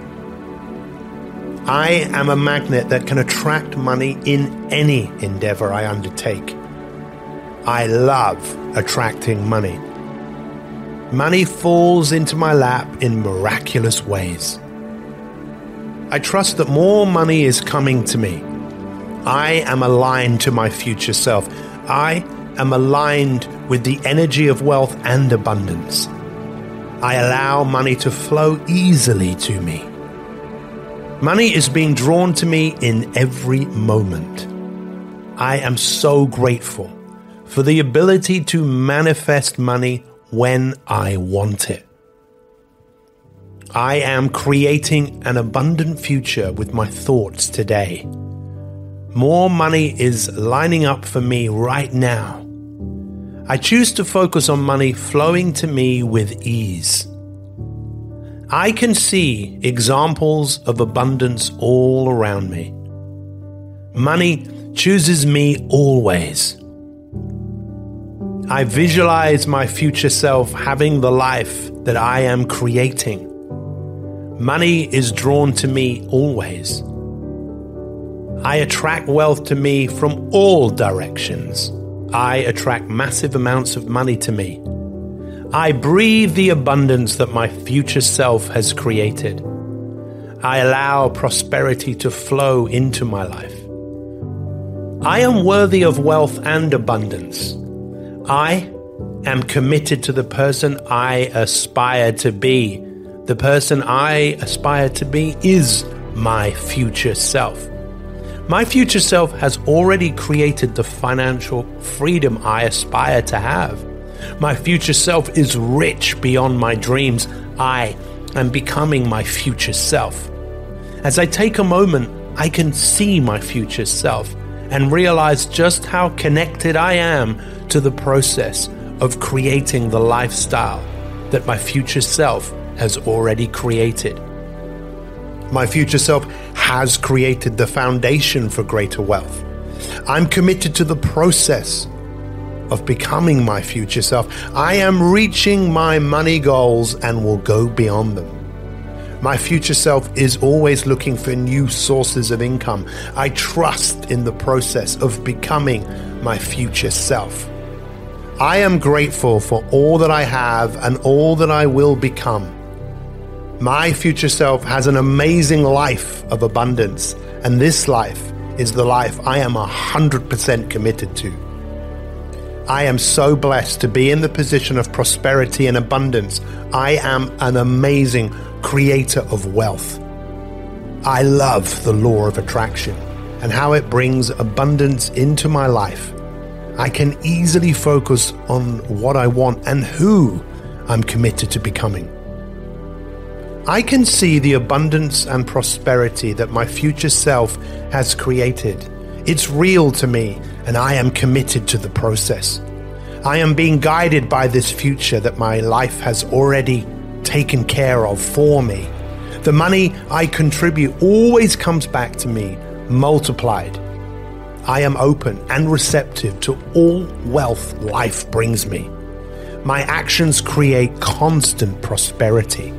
I am a magnet that can attract money in any endeavor I undertake. I love attracting money. Money falls into my lap in miraculous ways. I trust that more money is coming to me. I am aligned to my future self. I am aligned with the energy of wealth and abundance. I allow money to flow easily to me. Money is being drawn to me in every moment. I am so grateful for the ability to manifest money when I want it. I am creating an abundant future with my thoughts today. More money is lining up for me right now. I choose to focus on money flowing to me with ease. I can see examples of abundance all around me. Money chooses me always. I visualize my future self having the life that I am creating. Money is drawn to me always. I attract wealth to me from all directions. I attract massive amounts of money to me. I breathe the abundance that my future self has created. I allow prosperity to flow into my life. I am worthy of wealth and abundance. I am committed to the person I aspire to be. The person I aspire to be is my future self. My future self has already created the financial freedom I aspire to have. My future self is rich beyond my dreams. I am becoming my future self. As I take a moment, I can see my future self and realize just how connected I am to the process of creating the lifestyle that my future self has already created. My future self has created the foundation for greater wealth. I'm committed to the process of becoming my future self. I am reaching my money goals and will go beyond them. My future self is always looking for new sources of income. I trust in the process of becoming my future self. I am grateful for all that I have and all that I will become. My future self has an amazing life of abundance, and this life is the life I am one hundred percent committed to. I am so blessed to be in the position of prosperity and abundance. I am an amazing creator of wealth. I love the law of attraction and how it brings abundance into my life. I can easily focus on what I want and who I'm committed to becoming. I can see the abundance and prosperity that my future self has created. It's real to me, and I am committed to the process. I am being guided by this future that my life has already taken care of for me. The money I contribute always comes back to me multiplied. I am open and receptive to all wealth life brings me. My actions create constant prosperity.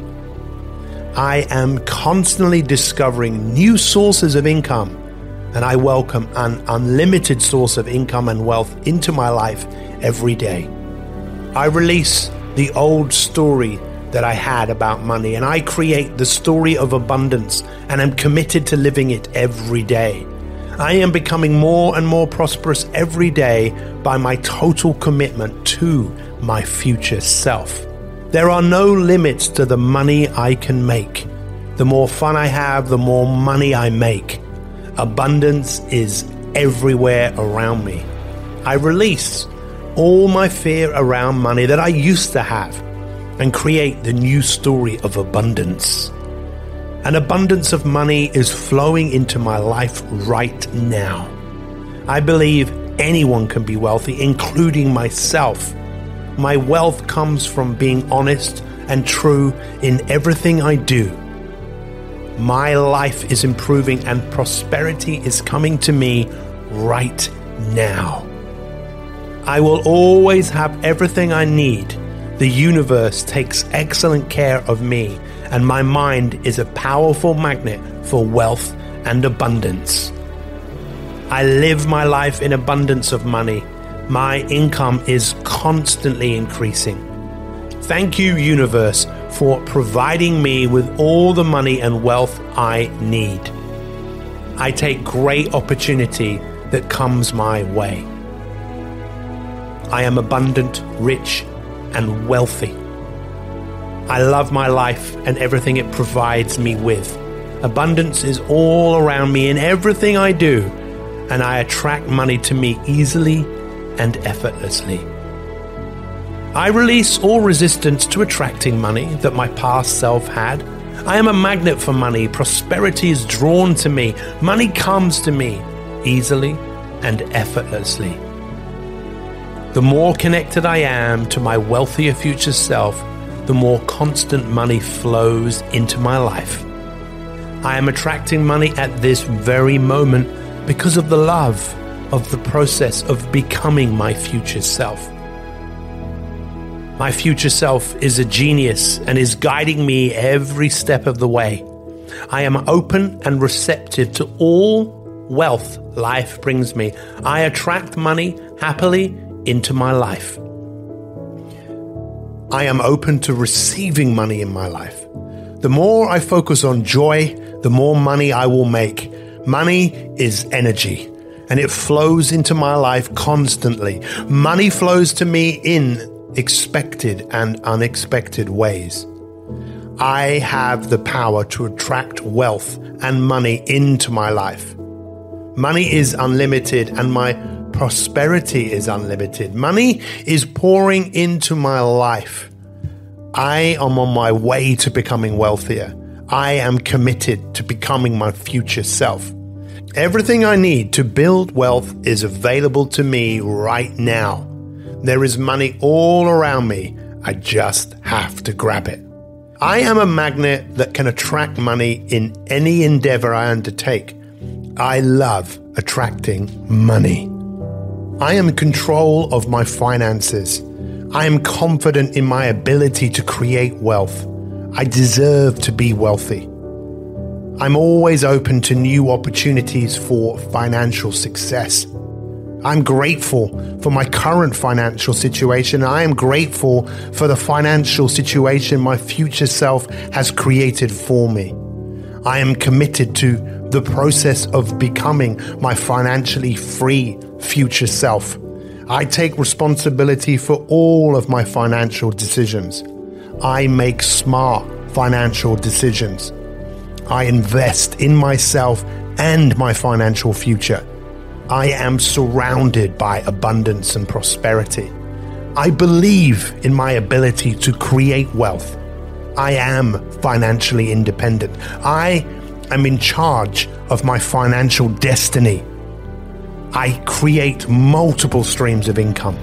I am constantly discovering new sources of income, and I welcome an unlimited source of income and wealth into my life every day. I release the old story that I had about money, and I create the story of abundance, and am committed to living it every day. I am becoming more and more prosperous every day by my total commitment to my future self. There are no limits to the money I can make. The more fun I have, the more money I make. Abundance is everywhere around me. I release all my fear around money that I used to have and create the new story of abundance. An abundance of money is flowing into my life right now. I believe anyone can be wealthy, including myself. My wealth comes from being honest and true in everything I do. My life is improving and prosperity is coming to me right now. I will always have everything I need. The universe takes excellent care of me, and my mind is a powerful magnet for wealth and abundance. I live my life in abundance of money. My income is constantly increasing. Thank you, universe, for providing me with all the money and wealth I need. I take great opportunity that comes my way. I am abundant, rich, and wealthy. I love my life and everything it provides me with. Abundance is all around me in everything I do, and I attract money to me easily and effortlessly. I release all resistance to attracting money that my past self had. I am a magnet for money. Prosperity is drawn to me. Money comes to me easily and effortlessly. The more connected I am to my wealthier future self, the more constant money flows into my life. I am attracting money at this very moment because of the love of the process of becoming my future self. My future self is a genius and is guiding me every step of the way. I am open and receptive to all wealth life brings me. I attract money happily into my life. I am open to receiving money in my life. The more I focus on joy, the more money I will make. Money is energy, and it flows into my life constantly. Money flows to me in expected and unexpected ways. I have the power to attract wealth and money into my life. Money is unlimited and my prosperity is unlimited. Money is pouring into my life. I am on my way to becoming wealthier. I am committed to becoming my future self. Everything I need to build wealth is available to me right now. There is money all around me. I just have to grab it. I am a magnet that can attract money in any endeavor I undertake. I love attracting money. I am in control of my finances. I am confident in my ability to create wealth. I deserve to be wealthy. I'm always open to new opportunities for financial success. I'm grateful for my current financial situation. I am grateful for the financial situation my future self has created for me. I am committed to the process of becoming my financially free future self. I take responsibility for all of my financial decisions. I make smart financial decisions. I invest in myself and my financial future. I am surrounded by abundance and prosperity. I believe in my ability to create wealth. I am financially independent. I am in charge of my financial destiny. I create multiple streams of income.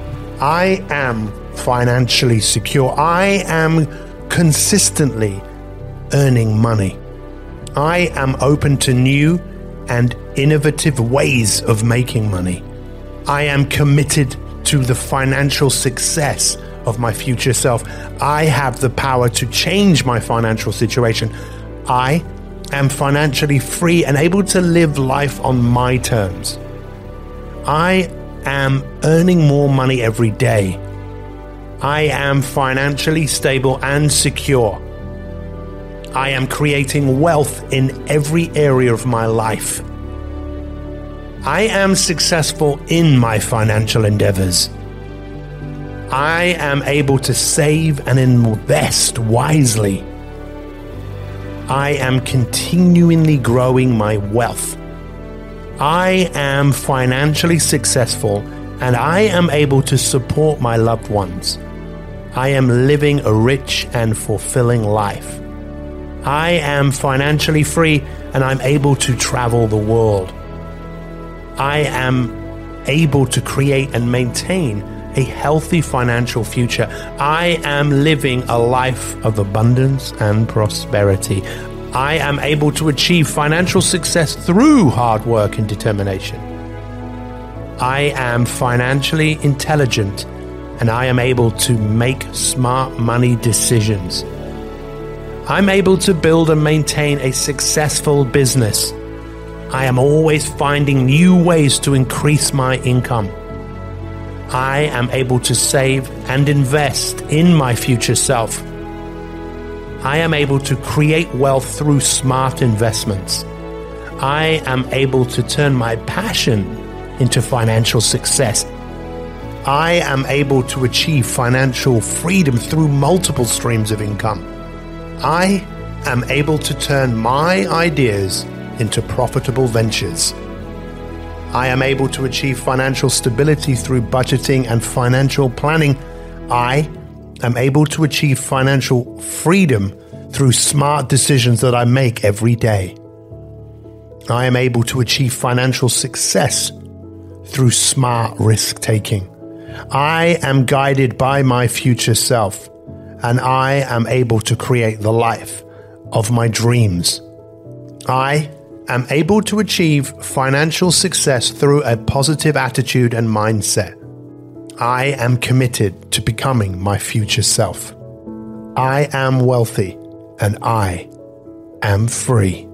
I am financially secure. I am consistently earning money. I am open to new and innovative ways of making money. I am committed to the financial success of my future self. I have the power to change my financial situation. I am financially free and able to live life on my terms. I am earning more money every day. I am financially stable and secure. I am creating wealth in every area of my life. I am successful in my financial endeavors. I am able to save and invest wisely. I am continually growing my wealth. I am financially successful and I am able to support my loved ones. I am living a rich and fulfilling life. I am financially free and I'm able to travel the world. I am able to create and maintain a healthy financial future. I am living a life of abundance and prosperity. I am able to achieve financial success through hard work and determination. I am financially intelligent and I am able to make smart money decisions. I'm able to build and maintain a successful business. I am always finding new ways to increase my income. I am able to save and invest in my future self. I am able to create wealth through smart investments. I am able to turn my passion into financial success. I am able to achieve financial freedom through multiple streams of income. I am able to turn my ideas into profitable ventures. I am able to achieve financial stability through budgeting and financial planning. I am able to achieve financial freedom through smart decisions that I make every day. I am able to achieve financial success through smart risk-taking. I am guided by my future self, and I am able to create the life of my dreams. I am able to achieve financial success through a positive attitude and mindset. I am committed to becoming my future self. I am wealthy, and I am free.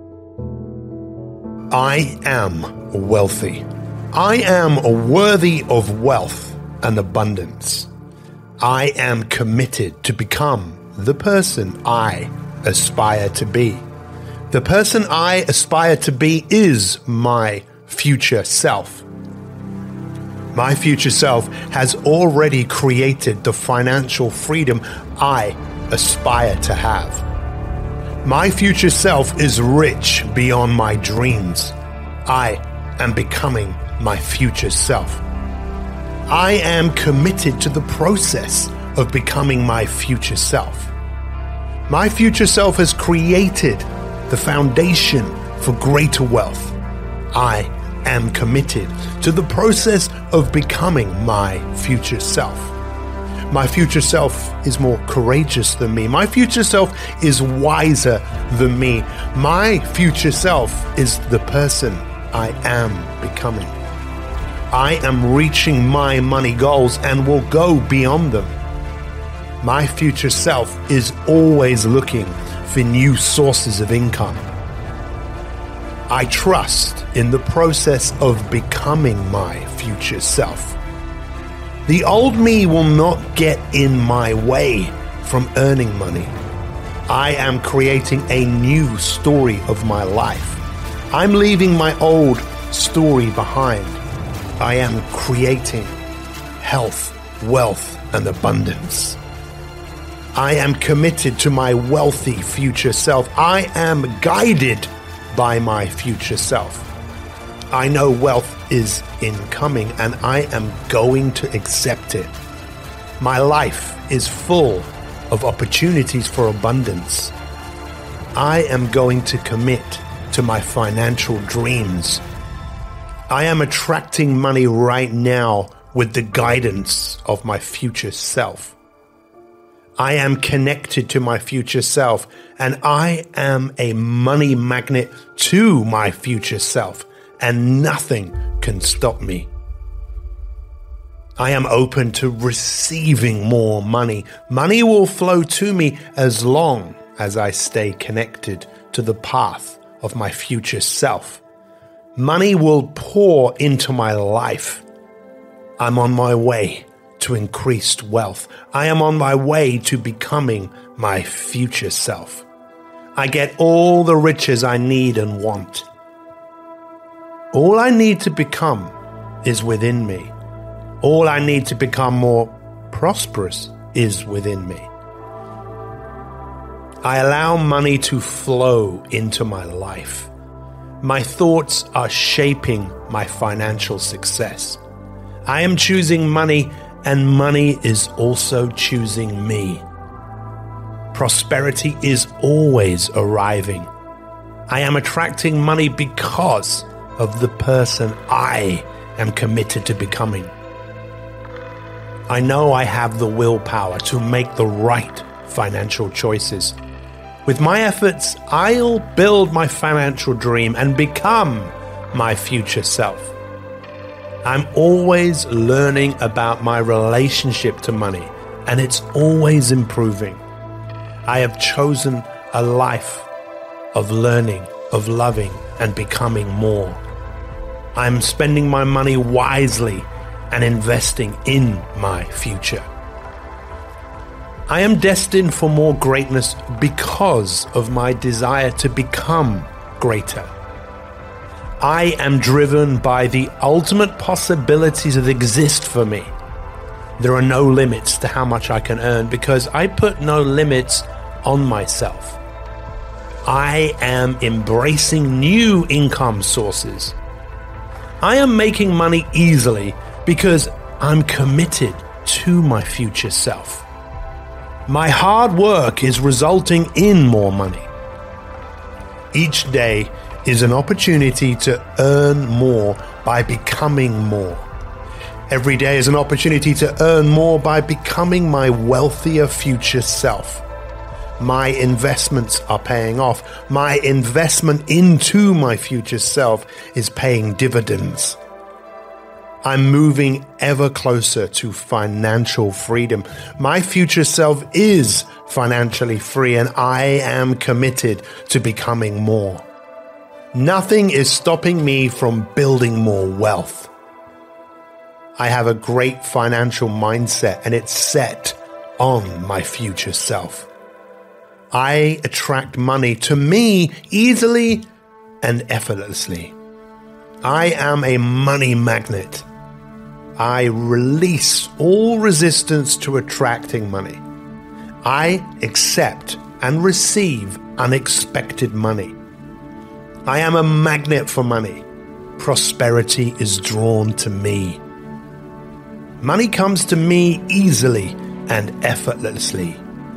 I am wealthy. I am worthy of wealth and abundance. I am committed to become the person I aspire to be. The person I aspire to be is my future self. My future self has already created the financial freedom I aspire to have. My future self is rich beyond my dreams. I am becoming my future self. I am committed to the process of becoming my future self. My future self has created the foundation for greater wealth. I am committed to the process of becoming my future self. My future self is more courageous than me. My future self is wiser than me. My future self is the person I am becoming. I am reaching my money goals and will go beyond them. My future self is always looking for new sources of income. I trust in the process of becoming my future self. The old me will not get in my way from earning money. I am creating a new story of my life. I'm leaving my old story behind. I am creating health, wealth, and abundance. I am committed to my wealthy future self. I am guided by my future self. I know wealth is incoming and I am going to accept it. My life is full of opportunities for abundance. I am going to commit to my financial dreams. I am attracting money right now with the guidance of my future self. I am connected to my future self, and I am a money magnet to my future self, and nothing can stop me. I am open to receiving more money. Money will flow to me as long as I stay connected to the path of my future self. Money will pour into my life. I'm on my way to increased wealth. I am on my way to becoming my future self. I get all the riches I need and want. All I need to become is within me. All I need to become more prosperous is within me. I allow money to flow into my life. My thoughts are shaping my financial success. I am choosing money, and money is also choosing me. Prosperity is always arriving. I am attracting money because of the person I am committed to becoming. I know I have the willpower to make the right financial choices. With my efforts, I'll build my financial dream and become my future self. I'm always learning about my relationship to money, and it's always improving. I have chosen a life of learning, of loving, and becoming more. I'm spending my money wisely and investing in my future. I am destined for more greatness because of my desire to become greater. I am driven by the ultimate possibilities that exist for me. There are no limits to how much I can earn because I put no limits on myself. I am embracing new income sources. I am making money easily because I'm committed to my future self. My hard work is resulting in more money. Each day is an opportunity to earn more by becoming more. Every day is an opportunity to earn more by becoming my wealthier future self. My investments are paying off. My investment into my future self is paying dividends. I'm moving ever closer to financial freedom. My future self is financially free, and I am committed to becoming more. Nothing is stopping me from building more wealth. I have a great financial mindset, and it's set on my future self. I attract money to me easily and effortlessly. I am a money magnet. I release all resistance to attracting money. I accept and receive unexpected money. I am a magnet for money. Prosperity is drawn to me. Money comes to me easily and effortlessly.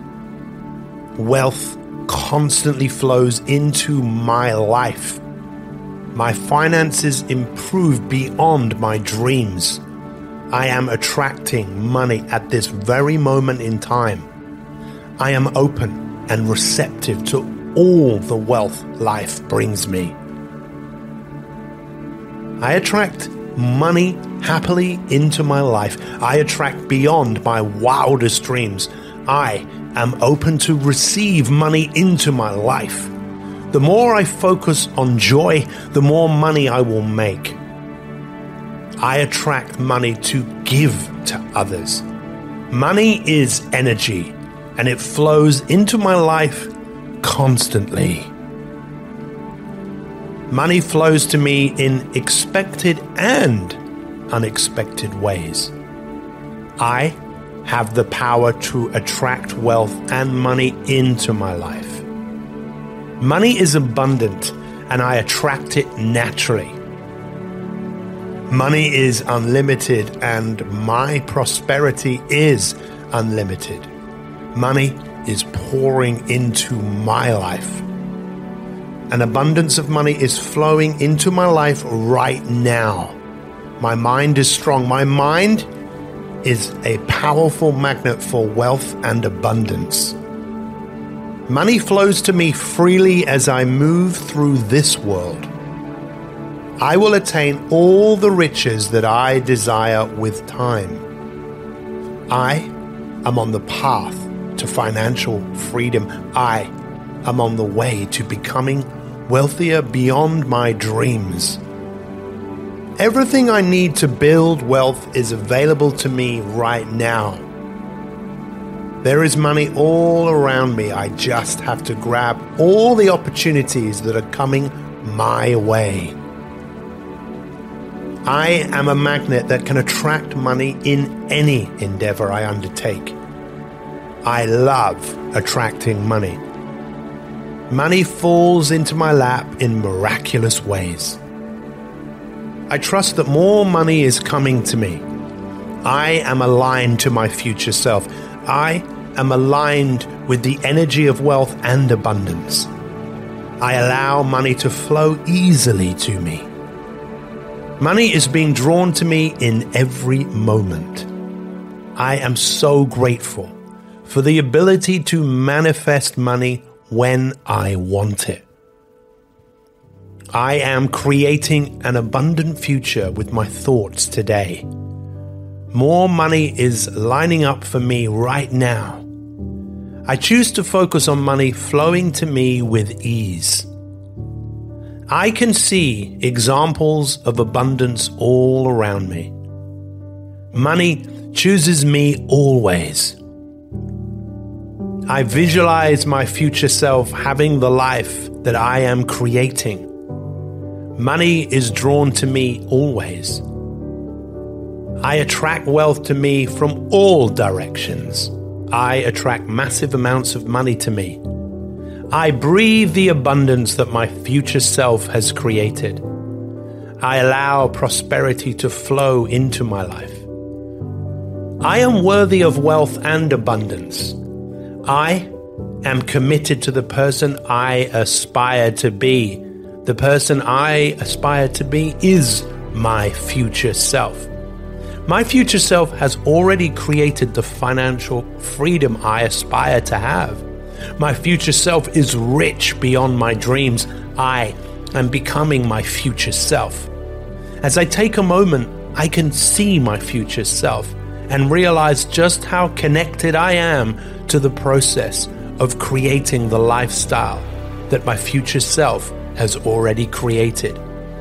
Wealth constantly flows into my life. My finances improve beyond my dreams. I am attracting money at this very moment in time. I am open and receptive to all the wealth life brings me. I attract money happily into my life. I attract beyond my wildest dreams. I am open to receive money into my life. The more I focus on joy, the more money I will make. I attract money to give to others. Money is energy, and it flows into my life constantly. Money flows to me in expected and unexpected ways. I have the power to attract wealth and money into my life. Money is abundant, and I attract it naturally. Money is unlimited, and my prosperity is unlimited. Money is pouring into my life. An abundance of money is flowing into my life right now. My mind is strong. My mind is a powerful magnet for wealth and abundance. Money flows to me freely as I move through this world. I will attain all the riches that I desire with time. I am on the path to financial freedom. I am on the way to becoming wealthier beyond my dreams. Everything I need to build wealth is available to me right now. There is money all around me. I just have to grab all the opportunities that are coming my way. I am a magnet that can attract money in any endeavor I undertake. I love attracting money. Money falls into my lap in miraculous ways. I trust that more money is coming to me. I am aligned to my future self. I am aligned with the energy of wealth and abundance. I allow money to flow easily to me. Money is being drawn to me in every moment. I am so grateful for the ability to manifest money when I want it. I am creating an abundant future with my thoughts today. More money is lining up for me right now. I choose to focus on money flowing to me with ease. I can see examples of abundance all around me. Money chooses me always. I visualize my future self having the life that I am creating. Money is drawn to me always. I attract wealth to me from all directions. I attract massive amounts of money to me. I breathe the abundance that my future self has created. I allow prosperity to flow into my life. I am worthy of wealth and abundance. I am committed to the person I aspire to be. The person I aspire to be is my future self. My future self has already created the financial freedom I aspire to have. My future self is rich beyond my dreams. I am becoming my future self. As I take a moment, I can see my future self and realize just how connected I am to the process of creating the lifestyle that my future self has already created.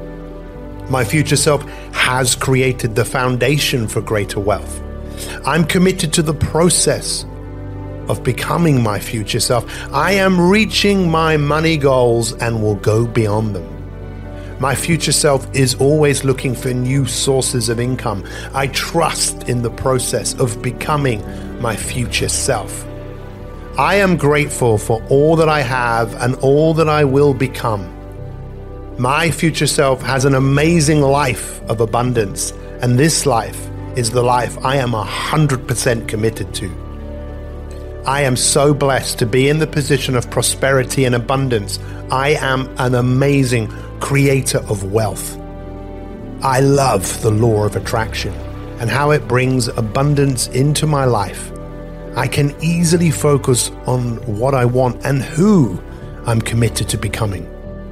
My future self has created the foundation for greater wealth. I'm committed to the process of becoming my future self. I am reaching my money goals and will go beyond them. My future self is always looking for new sources of income. I trust in the process of becoming my future self. I am grateful for all that I have and all that I will become. My future self has an amazing life of abundance, and this life is the life I am one hundred percent committed to. I am so blessed to be in the position of prosperity and abundance. I am an amazing creator of wealth. I love the law of attraction and how it brings abundance into my life. I can easily focus on what I want and who I'm committed to becoming.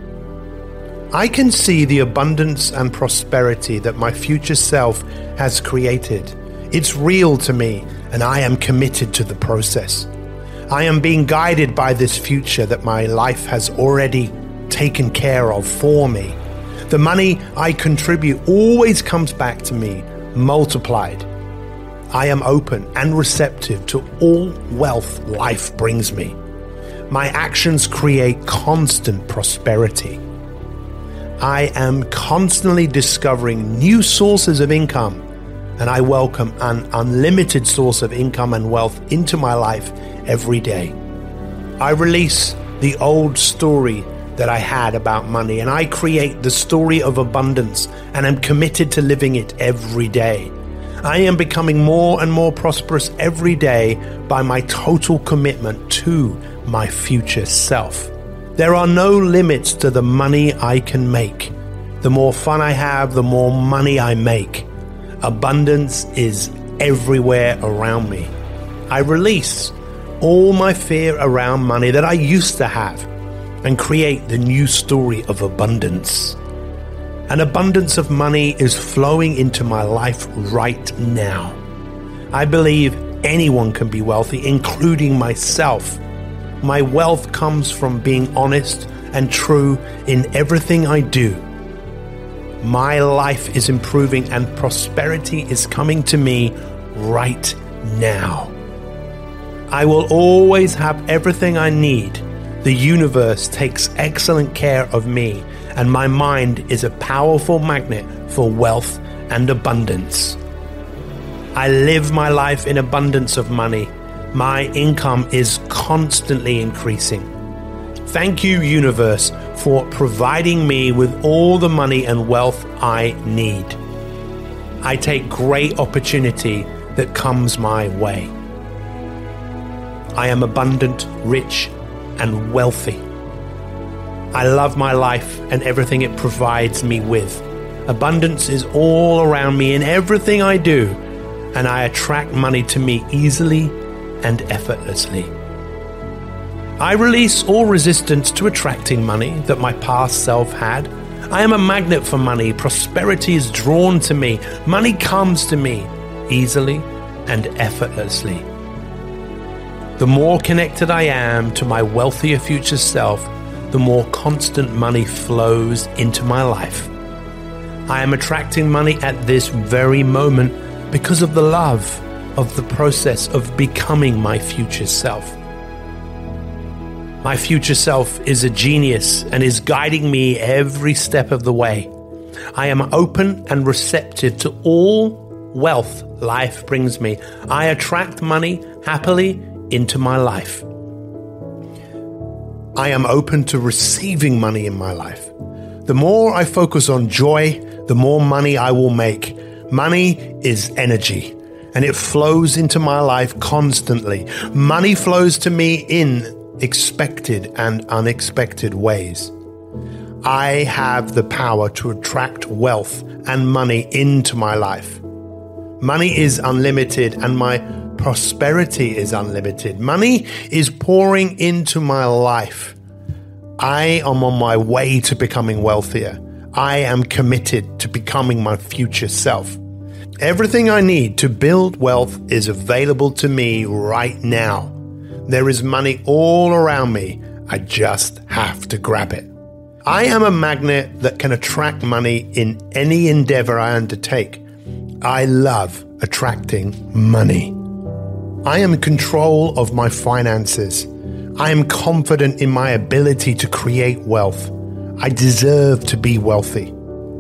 I can see the abundance and prosperity that my future self has created. It's real to me, and I am committed to the process. I am being guided by this future that my life has already taken care of for me. The money I contribute always comes back to me, multiplied. I am open and receptive to all wealth life brings me. My actions create constant prosperity. I am constantly discovering new sources of income, and I welcome an unlimited source of income and wealth into my life every day. I release the old story that I had about money, and I create the story of abundance, and am committed to living it every day. I am becoming more and more prosperous every day by my total commitment to my future self. There are no limits to the money I can make. The more fun I have, the more money I make. Abundance is everywhere around me. I release all my fear around money that I used to have and create the new story of abundance. An abundance of money is flowing into my life right now. I believe anyone can be wealthy, including myself. My wealth comes from being honest and true in everything I do. My life is improving and prosperity is coming to me right now. I will always have everything I need. The universe takes excellent care of me, and my mind is a powerful magnet for wealth and abundance. I live my life in abundance of money. My income is constantly increasing. Thank you, universe, for providing me with all the money and wealth I need. I take great opportunity that comes my way. I am abundant, rich, and wealthy. I love my life and everything it provides me with. Abundance is all around me in everything I do, and I attract money to me easily and effortlessly. I release all resistance to attracting money that my past self had. I am a magnet for money. Prosperity is drawn to me. Money comes to me easily and effortlessly. The more connected I am to my wealthier future self, the more constant money flows into my life. I am attracting money at this very moment because of the love of the process of becoming my future self. My future self is a genius and is guiding me every step of the way. I am open and receptive to all wealth life brings me. I attract money happily into my life. I am open to receiving money in my life. The more I focus on joy, the more money I will make. Money is energy, and it flows into my life constantly. Money flows to me in expected and unexpected ways. I have the power to attract wealth and money into my life. Money is unlimited and my prosperity is unlimited. Money is pouring into my life. I am on my way to becoming wealthier. I am committed to becoming my future self. Everything I need to build wealth is available to me right now. There is money all around me. I just have to grab it. I am a magnet that can attract money in any endeavor I undertake. I love attracting money. I am in control of my finances. I am confident in my ability to create wealth. I deserve to be wealthy.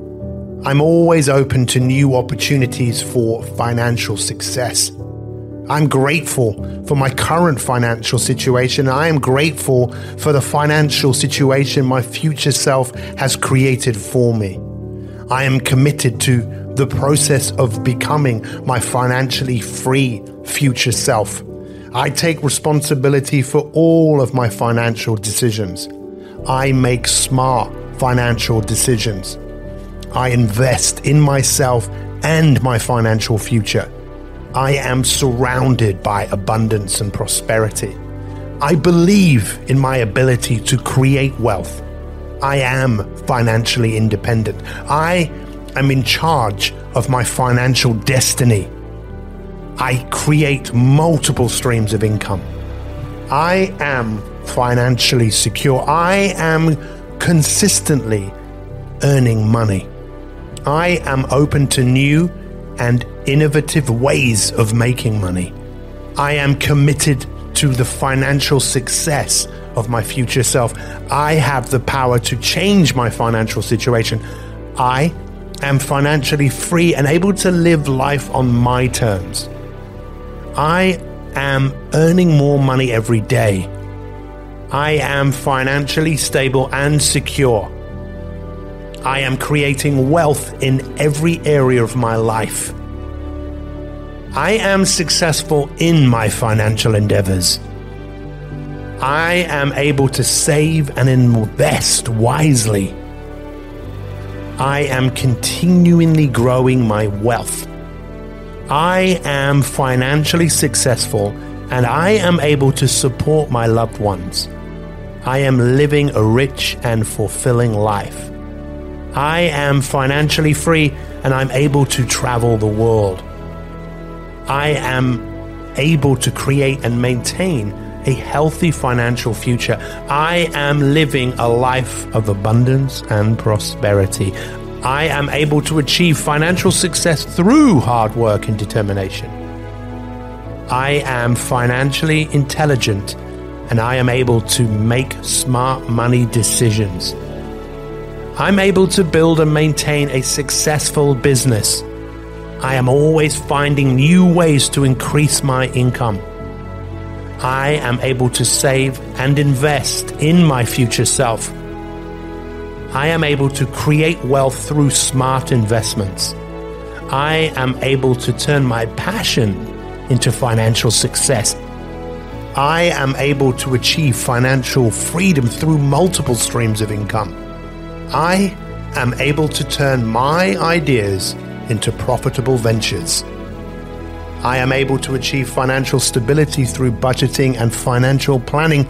I'm always open to new opportunities for financial success. I'm grateful for my current financial situation. I am grateful for the financial situation my future self has created for me. I am committed to the process of becoming my financially free future self. I take responsibility for all of my financial decisions. I make smart financial decisions. I invest in myself and my financial future. I am surrounded by abundance and prosperity. I believe in my ability to create wealth. I am financially independent. I am in charge of my financial destiny. I create multiple streams of income. I am financially secure. I am consistently earning money. I am open to new and innovative ways of making money. I am committed to the financial success of my future self. I have the power to change my financial situation. I am financially free and able to live life on my terms. I am earning more money every day. I am financially stable and secure. I am creating wealth in every area of my life. I am successful in my financial endeavors. I am able to save and invest wisely. I am continually growing my wealth. I am financially successful and I am able to support my loved ones. I am living a rich and fulfilling life. I am financially free and I'm able to travel the world. I am able to create and maintain a healthy financial future. I am living a life of abundance and prosperity. I am able to achieve financial success through hard work and determination. I am financially intelligent and I am able to make smart money decisions. I'm able to build and maintain a successful business. I am always finding new ways to increase my income. I am able to save and invest in my future self. I am able to create wealth through smart investments. I am able to turn my passion into financial success. I am able to achieve financial freedom through multiple streams of income. I am able to turn my ideas into profitable ventures. I am able to achieve financial stability through budgeting and financial planning.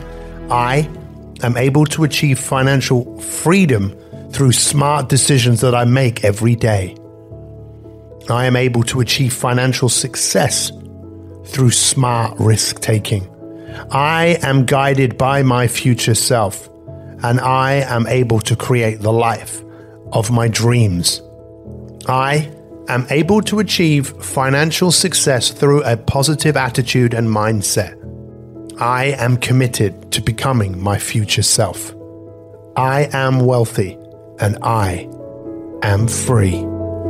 I am able to achieve financial freedom through smart decisions that I make every day. I am able to achieve financial success through smart risk-taking. I am guided by my future self, and I am able to create the life of my dreams. I am able to achieve financial success through a positive attitude and mindset. I am committed to becoming my future self. I am wealthy, and I am free.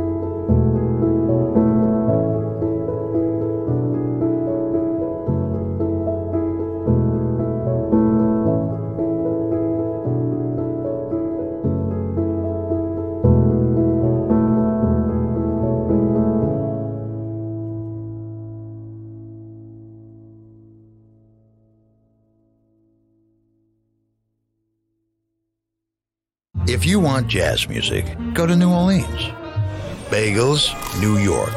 If you want jazz music, go to New Orleans. Bagels, New York.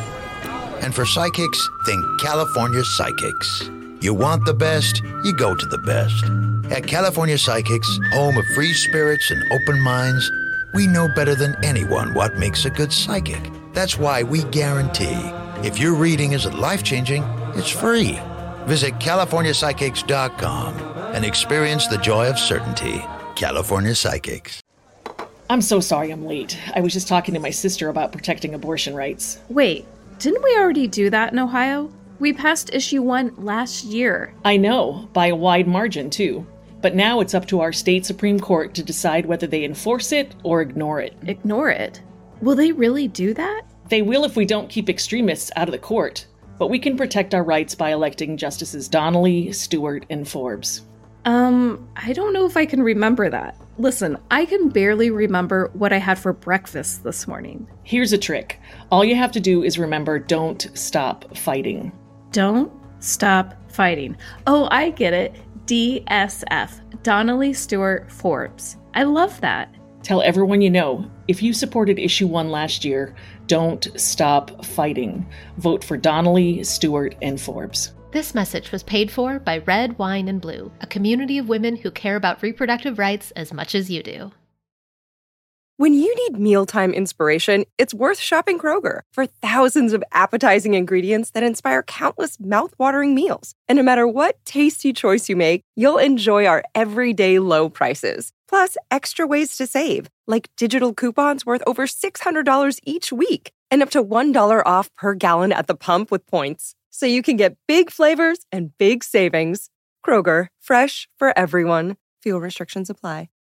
And for psychics, think California Psychics. You want the best, you go to the best. At California Psychics, home of free spirits and open minds, we know better than anyone what makes a good psychic. That's why we guarantee if your reading isn't life-changing, it's free. Visit California Psychics dot com and experience the joy of certainty. California Psychics. I'm so sorry I'm late. I was just talking to my sister about protecting abortion rights. Wait, didn't we already do that in Ohio? We passed issue one last year. I know, by a wide margin, too. But now it's up to our state Supreme Court to decide whether they enforce it or ignore it. Ignore it? Will they really do that? They will if we don't keep extremists out of the court. But we can protect our rights by electing Justices Donnelly, Stewart, and Forbes. Um, I don't know if I can remember that. Listen, I can barely remember what I had for breakfast this morning. Here's a trick. All you have to do is remember, don't stop fighting. Don't stop fighting. Oh, I get it. D S F. Donnelly, Stewart, Forbes. I love that. Tell everyone you know, if you supported issue one last year, don't stop fighting. Vote for Donnelly, Stewart, and Forbes. This message was paid for by Red, Wine, and Blue, a community of women who care about reproductive rights as much as you do. When you need mealtime inspiration, it's worth shopping Kroger for thousands of appetizing ingredients that inspire countless mouth-watering meals. And no matter what tasty choice you make, you'll enjoy our everyday low prices. Plus, extra ways to save, like digital coupons worth over six hundred dollars each week and up to one dollar off per gallon at the pump with points. So you can get big flavors and big savings. Kroger, fresh for everyone. Fuel restrictions apply.